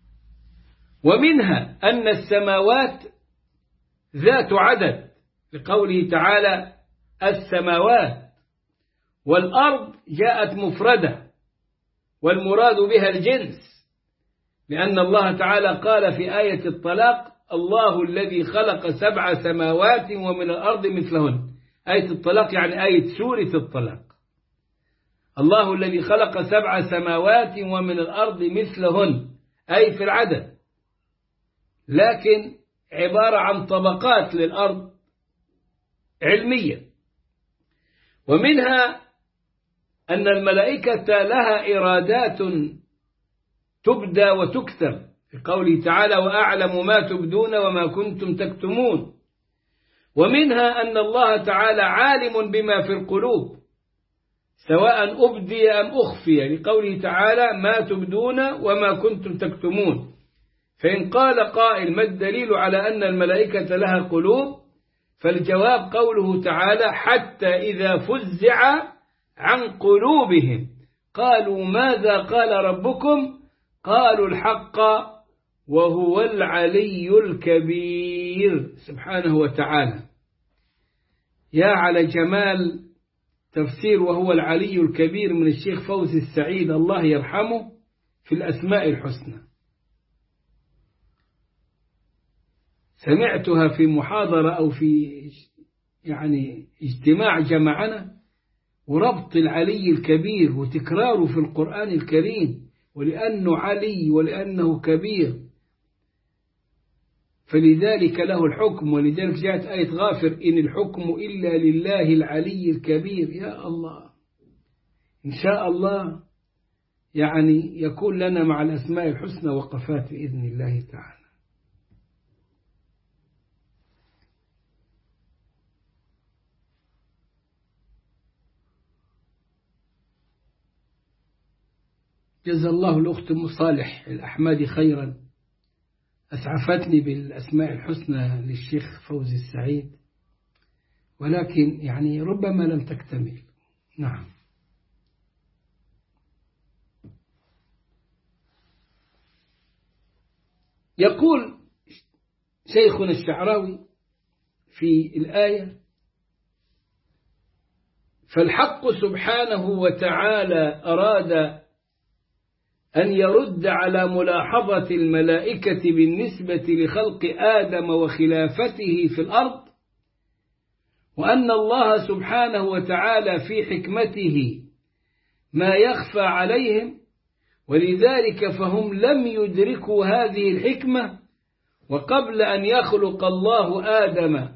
ومنها أن السماوات ذات عدد، لقوله تعالى: السماوات، والأرض جاءت مفردة، والمراد بها الجنس، لأن الله تعالى قال في آية الطلاق: الله الذي خلق 7 سماوات ومن الأرض مثلهن. آية الطلاق يعني آية سورة الطلاق. الله الذي خلق 7 سماوات ومن الأرض مثلهن، أي في العدد، لكن عبارة عن طبقات للأرض علمية. ومنها أن الملائكة لها إرادات تبدى وتكتم، في قوله تعالى: وأعلم ما تبدون وما كنتم تكتمون. ومنها أن الله تعالى عالم بما في القلوب، سواء أبدي أم أخفي، لقوله تعالى ما تبدون وما كنتم تكتمون. فإن قال قائل ما الدليل على أن الملائكة لها قلوب؟ فالجواب قوله تعالى حتى إذا فزع عن قلوبهم قالوا ماذا قال ربكم؟ قالوا الحق وهو العلي الكبير سبحانه وتعالى. يا على جمال تفسير وهو العلي الكبير من الشيخ فوزي السعيد الله يرحمه في الأسماء الحسنى. سمعتها في محاضرة أو في اجتماع جمعنا، وربط العلي الكبير وتكراره في القرآن الكريم، ولأنه علي ولأنه كبير فلذلك له الحكم، ولذلك جاءت آية غافر إن الحكم إلا لله العلي الكبير. يا الله، إن شاء الله يكون لنا مع الأسماء الحسنى وقفات بإذن الله تعالى. جزا الله الأخت أم صالح الأحمدي خيرا، أسعفتني بالأسماء الحسنى للشيخ فوزي السعيد، ولكن ربما لم تكتمل. نعم. يقول شيخنا الشعراوي في الآية فالحق سبحانه وتعالى أراد أن يرد على ملاحظة الملائكة بالنسبة لخلق آدم وخلافته في الأرض، وأن الله سبحانه وتعالى في حكمته ما يخفى عليهم، ولذلك فهم لم يدركوا هذه الحكمة. وقبل أن يخلق الله آدم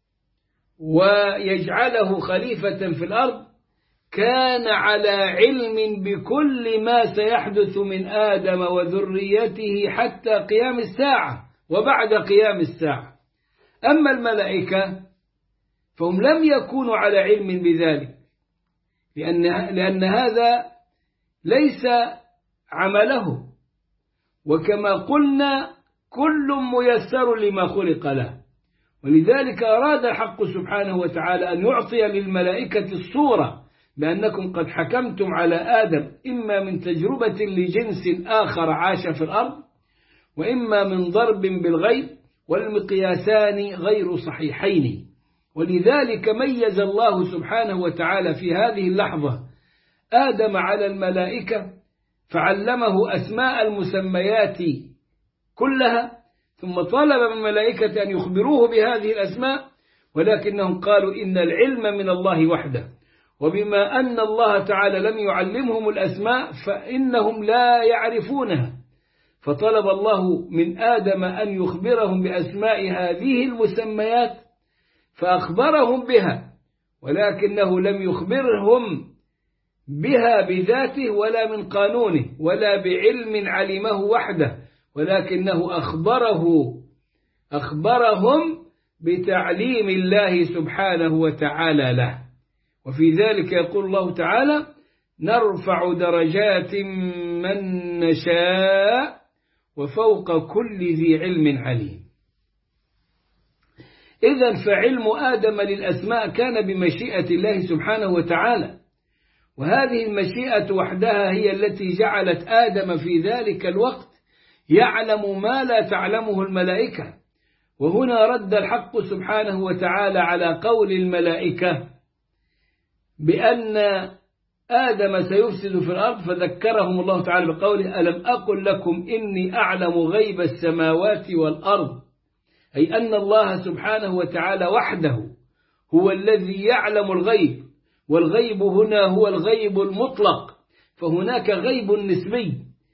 ويجعله خليفة في الأرض كان على علم بكل ما سيحدث من آدم وذريته حتى قيام الساعة وبعد قيام الساعة. أما الملائكة فهم لم يكونوا على علم بذلك، لأن هذا ليس عمله، وكما قلنا كل ميسر لما خلق له. ولذلك أراد الحق سبحانه وتعالى أن يعطي للملائكة الصورة بأنكم قد حكمتم على آدم إما من تجربة لجنس آخر عاش في الأرض، وإما من ضرب بالغيب، والمقياسان غير صحيحين. ولذلك ميز الله سبحانه وتعالى في هذه اللحظة آدم على الملائكة، فعلمه أسماء المسميات كلها، ثم طلب من الملائكة أن يخبروه بهذه الأسماء، ولكنهم قالوا إن العلم من الله وحده، وبما أن الله تعالى لم يعلمهم الأسماء فإنهم لا يعرفونها، فطلب الله من آدم أن يخبرهم بأسماء هذه المسميات فأخبرهم بها، ولكنه لم يخبرهم بها بذاته ولا من قانونه ولا بعلم علمه وحده، ولكنه أخبرهم بتعليم الله سبحانه وتعالى له. وفي ذلك يقول الله تعالى نرفع درجات من نشاء وفوق كل ذي علم عليم. إذن فعلم آدم للأسماء كان بمشيئة الله سبحانه وتعالى، وهذه المشيئة وحدها هي التي جعلت آدم في ذلك الوقت يعلم ما لا تعلمه الملائكة. وهنا رد الحق سبحانه وتعالى على قول الملائكة بأن آدم سيفسد في الأرض، فذكرهم الله تعالى بقوله ألم أقل لكم إني أعلم غيب السماوات والأرض، أي أن الله سبحانه وتعالى وحده هو الذي يعلم الغيب، والغيب هنا هو الغيب المطلق، فهناك غيب نسبي،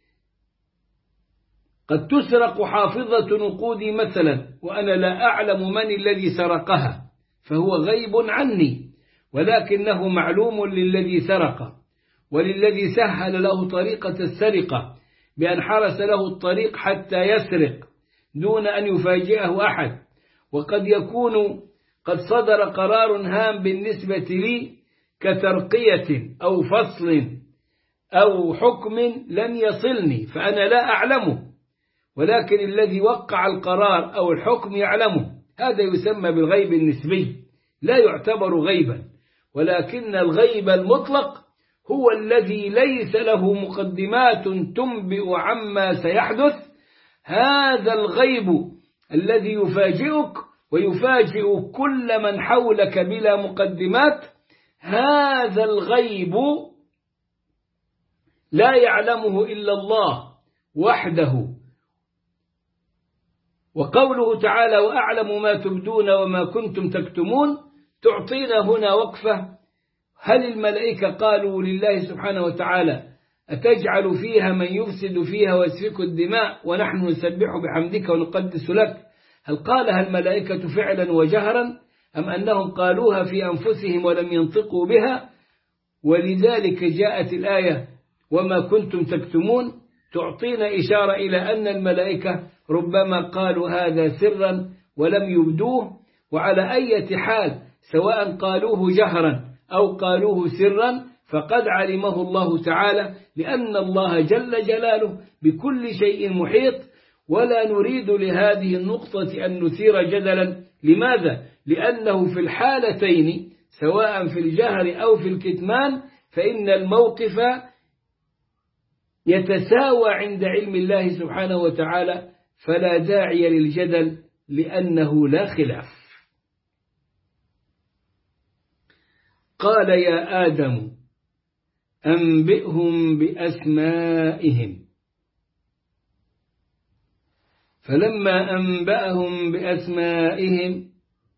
قد تسرق حافظة نقودي مثلا وأنا لا أعلم من الذي سرقها، فهو غيب عني، ولكنه معلوم للذي سرق، وللذي سهل له طريقة السرقة بأن حرس له الطريق حتى يسرق دون أن يفاجئه أحد. وقد يكون قد صدر قرار هام بالنسبة لي كترقية أو فصل أو حكم لم يصلني فأنا لا أعلمه، ولكن الذي وقع القرار أو الحكم يعلمه، هذا يسمى بالغيب النسبي، لا يعتبر غيبا. ولكن الغيب المطلق هو الذي ليس له مقدمات تنبئ عما سيحدث، هذا الغيب الذي يفاجئك ويفاجئ كل من حولك بلا مقدمات، هذا الغيب لا يعلمه إلا الله وحده. وقوله تعالى وأعلم ما تبدون وما كنتم تكتمون تعطينا هنا وقفة. هل الملائكة قالوا لله سبحانه وتعالى أتجعل فيها من يفسد فيها ويسفك الدماء ونحن نسبح بحمدك ونقدس لك؟ هل قالها الملائكة فعلا وجهرا أم أنهم قالوها في أنفسهم ولم ينطقوا بها؟ ولذلك جاءت الآية وما كنتم تكتمون تعطينا إشارة إلى أن الملائكة ربما قالوا هذا سرا ولم يبدوه. وعلى أي حال سواء قالوه جهرا أو قالوه سرا فقد علمه الله تعالى، لأن الله جل جلاله بكل شيء محيط. ولا نريد لهذه النقطة أن نثير جدلا. لماذا؟ لأنه في الحالتين سواء في الجهر أو في الكتمان فإن الموقف يتساوى عند علم الله سبحانه وتعالى، فلا داعي للجدل لأنه لا خلاف. قال يا آدم أنبئهم بأسمائهم، فلما أنبأهم بأسمائهم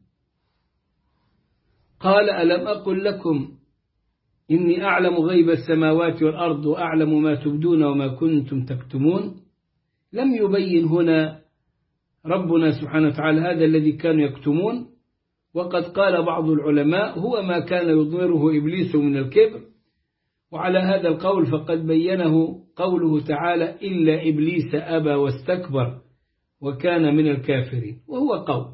قال ألم أقل لكم إني أعلم غيب السماوات والأرض وأعلم ما تبدون وما كنتم تكتمون؟ لم يبين هنا ربنا سبحانه وتعالى هذا الذي كانوا يكتمون، وقد قال بعض العلماء هو ما كان يضمره إبليس من الكبر، وعلى هذا القول فقد بينه قوله تعالى إلا إبليس أبى واستكبر وكان من الكافرين، وهو قول.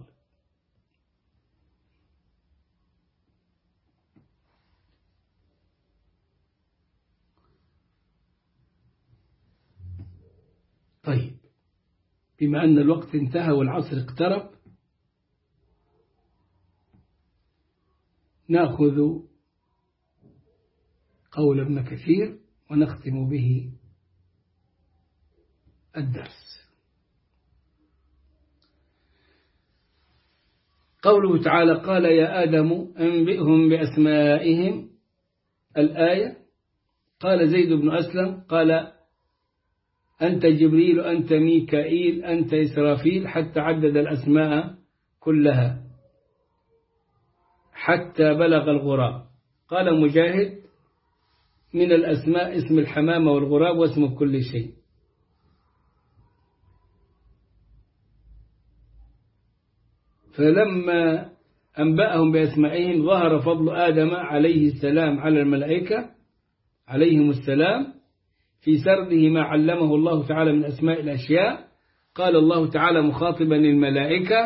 طيب، بما أن الوقت انتهى والعصر اقترب نأخذ قول ابن كثير ونختم به الدرس. قوله تعالى قال يا آدم أنبئهم بأسمائهم، الآية قال زيد بن أسلم قال أنت جبريل أنت ميكائيل أنت إسرافيل، حتى عدد الأسماء كلها حتى بلغ الغراب. قال مجاهد من الأسماء اسم الحمامة والغراب واسم كل شيء. فلما أنبأهم بأسمائهم ظهر فضل آدم عليه السلام على الملائكة عليهم السلام في سرده ما علمه الله تعالى من أسماء الأشياء. قال الله تعالى مخاطبا الملائكة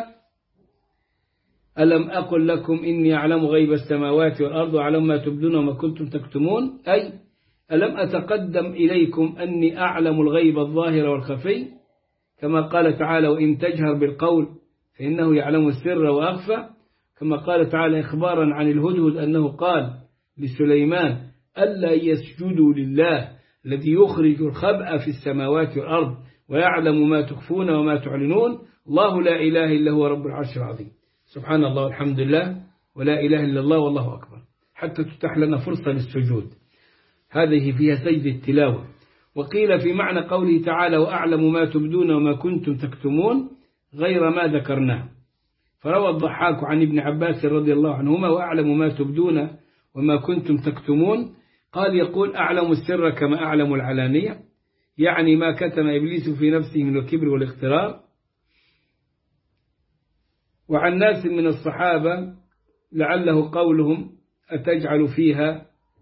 ألم أقل لكم إني أعلم غيب السماوات والأرض وأعلم ما تبدون وما كنتم تكتمون، أي ألم أتقدم إليكم أني أعلم الغيب الظاهر والخفي، كما قال تعالى وإن تجهر بالقول فإنه يعلم السر وأخفى، كما قال تعالى إخبارا عن الهدهد أنه قال لسليمان ألا يسجدوا لله الذي يخرج الخبأ في السماوات والأرض ويعلم ما تخفون وما تعلنون، الله لا إله إلا هو رب العرش العظيم. سبحان الله والحمد لله ولا إله إلا الله والله أكبر، حتى تتاح لنا فرصة للسجود، هذه فيها سجد التلاوة. وقيل في معنى قوله تعالى وأعلم ما تبدون وما كنتم تكتمون غير ما ذكرناه. فروى الضحاك عن ابن عباس رضي الله عنهما وأعلم ما تبدون وما كنتم تكتمون، قال يقول أعلم السر كما أعلم العلانية، يعني ما كتم إبليس في نفسه من الكبر والاغترار. وعن ناس من الصحابة لعله قولهم أتجعل فيها،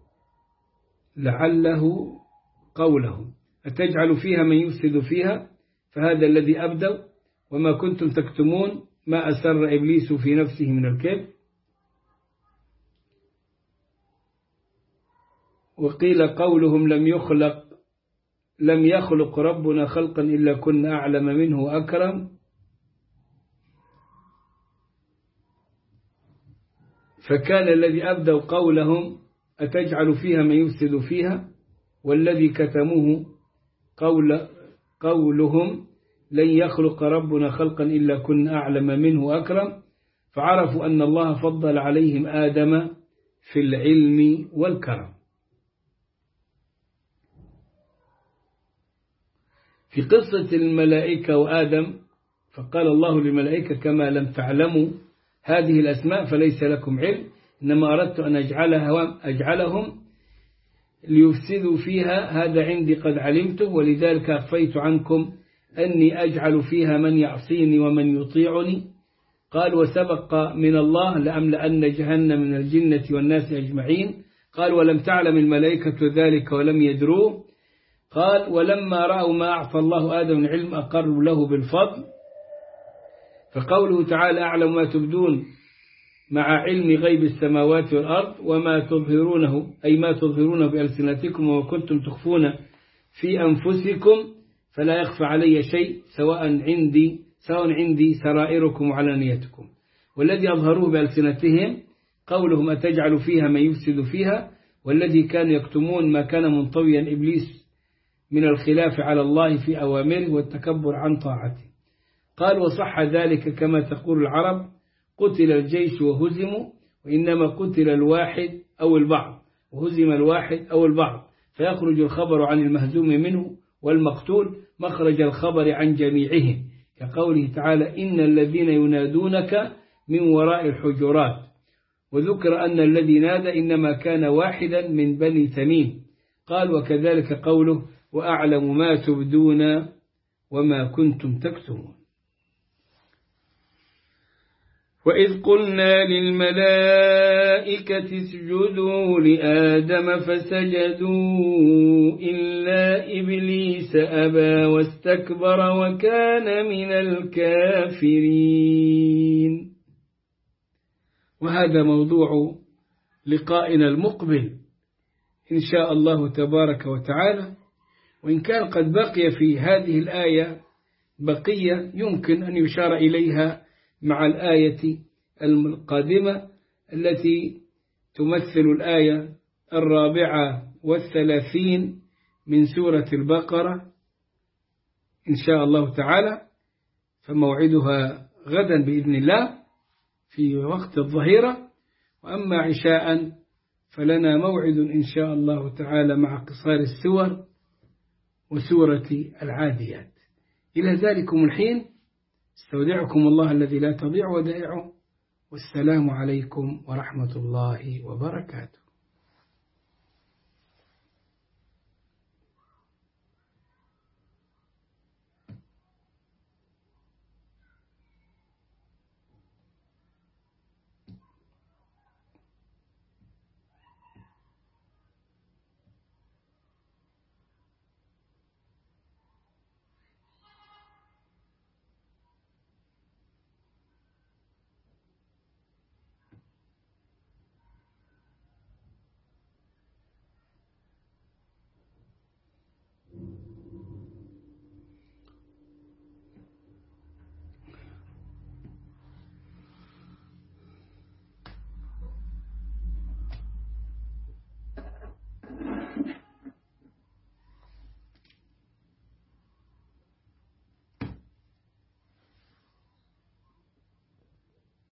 لعله قولهم أتجعل فيها من يفسد فيها، فهذا الذي أبدوا وما كنتم تكتمون ما أسر إبليس في نفسه من الكبر. وقيل قولهم لم يخلق ربنا خلقا إلا كنا أعلم منه وأكرم. فكان الذي أبدوا قولهم أتجعل فيها من يفسد فيها، والذي كتموه قولهم لن يخلق ربنا خلقا إلا كنا أعلم منه وأكرم، فعرفوا أن الله فضل عليهم آدم في العلم والكرم. في قصة الملائكة وآدم فقال الله للملائكة كما لم تعلموا هذه الأسماء فليس لكم علم، إنما أردت أن أجعلهم ليفسدوا فيها، هذا عندي قد علمته، ولذلك أخفيت عنكم أني أجعل فيها من يعصيني ومن يطيعني. قال وسبق من الله لأملأن جهنم من الجنة والناس أجمعين. قال ولم تعلم الملائكة ذلك ولم يدروه. قال ولما رأوا ما أعطى الله آدم من علم أقروا له بالفضل. فقوله تعالى أعلم ما تبدون مع علم غيب السماوات والأرض وما تظهرونه، أي ما تظهرونه بألسنتكم وما كنتم تخفون في أنفسكم فلا يخفى علي شيء سواء عندي سرائركم وعلانيتكم. والذي أظهروه بألسنتهم قولهم أتجعل فيها من يفسد فيها، والذي كان يكتمون ما كان منطويا إبليس من الخلاف على الله في أوامره والتكبر عن طاعته. قال وصح ذلك كما تقول العرب قتل الجيش وهزموا، وإنما قتل الواحد أو البعض وهزم الواحد أو البعض، فيخرج الخبر عن المهزوم منه والمقتول مخرج الخبر عن جميعهم، كقوله تعالى إن الذين ينادونك من وراء الحجرات. وذكر أن الذي نادى إنما كان واحدا من بني تميم. قال وكذلك قوله وأعلم ما تبدون وما كنتم تكتمون. وإذ قلنا للملائكة اسجدوا لآدم فسجدوا إلا إبليس أبى واستكبر وكان من الكافرين. وهذا موضوع لقائنا المقبل إن شاء الله تبارك وتعالى. وإن كان قد بقي في هذه الآية بقية يمكن أن يشار إليها مع الآية القادمة التي تمثل الآية 34 من سورة البقرة إن شاء الله تعالى. فموعدها غدا بإذن الله في وقت الظهيرة، وأما عشاء فلنا موعد إن شاء الله تعالى مع قصار السور وسورة العاديات. إلى ذلكم الحين استودعكم الله الذي لا تضيع ودائعه، والسلام عليكم ورحمة الله وبركاته.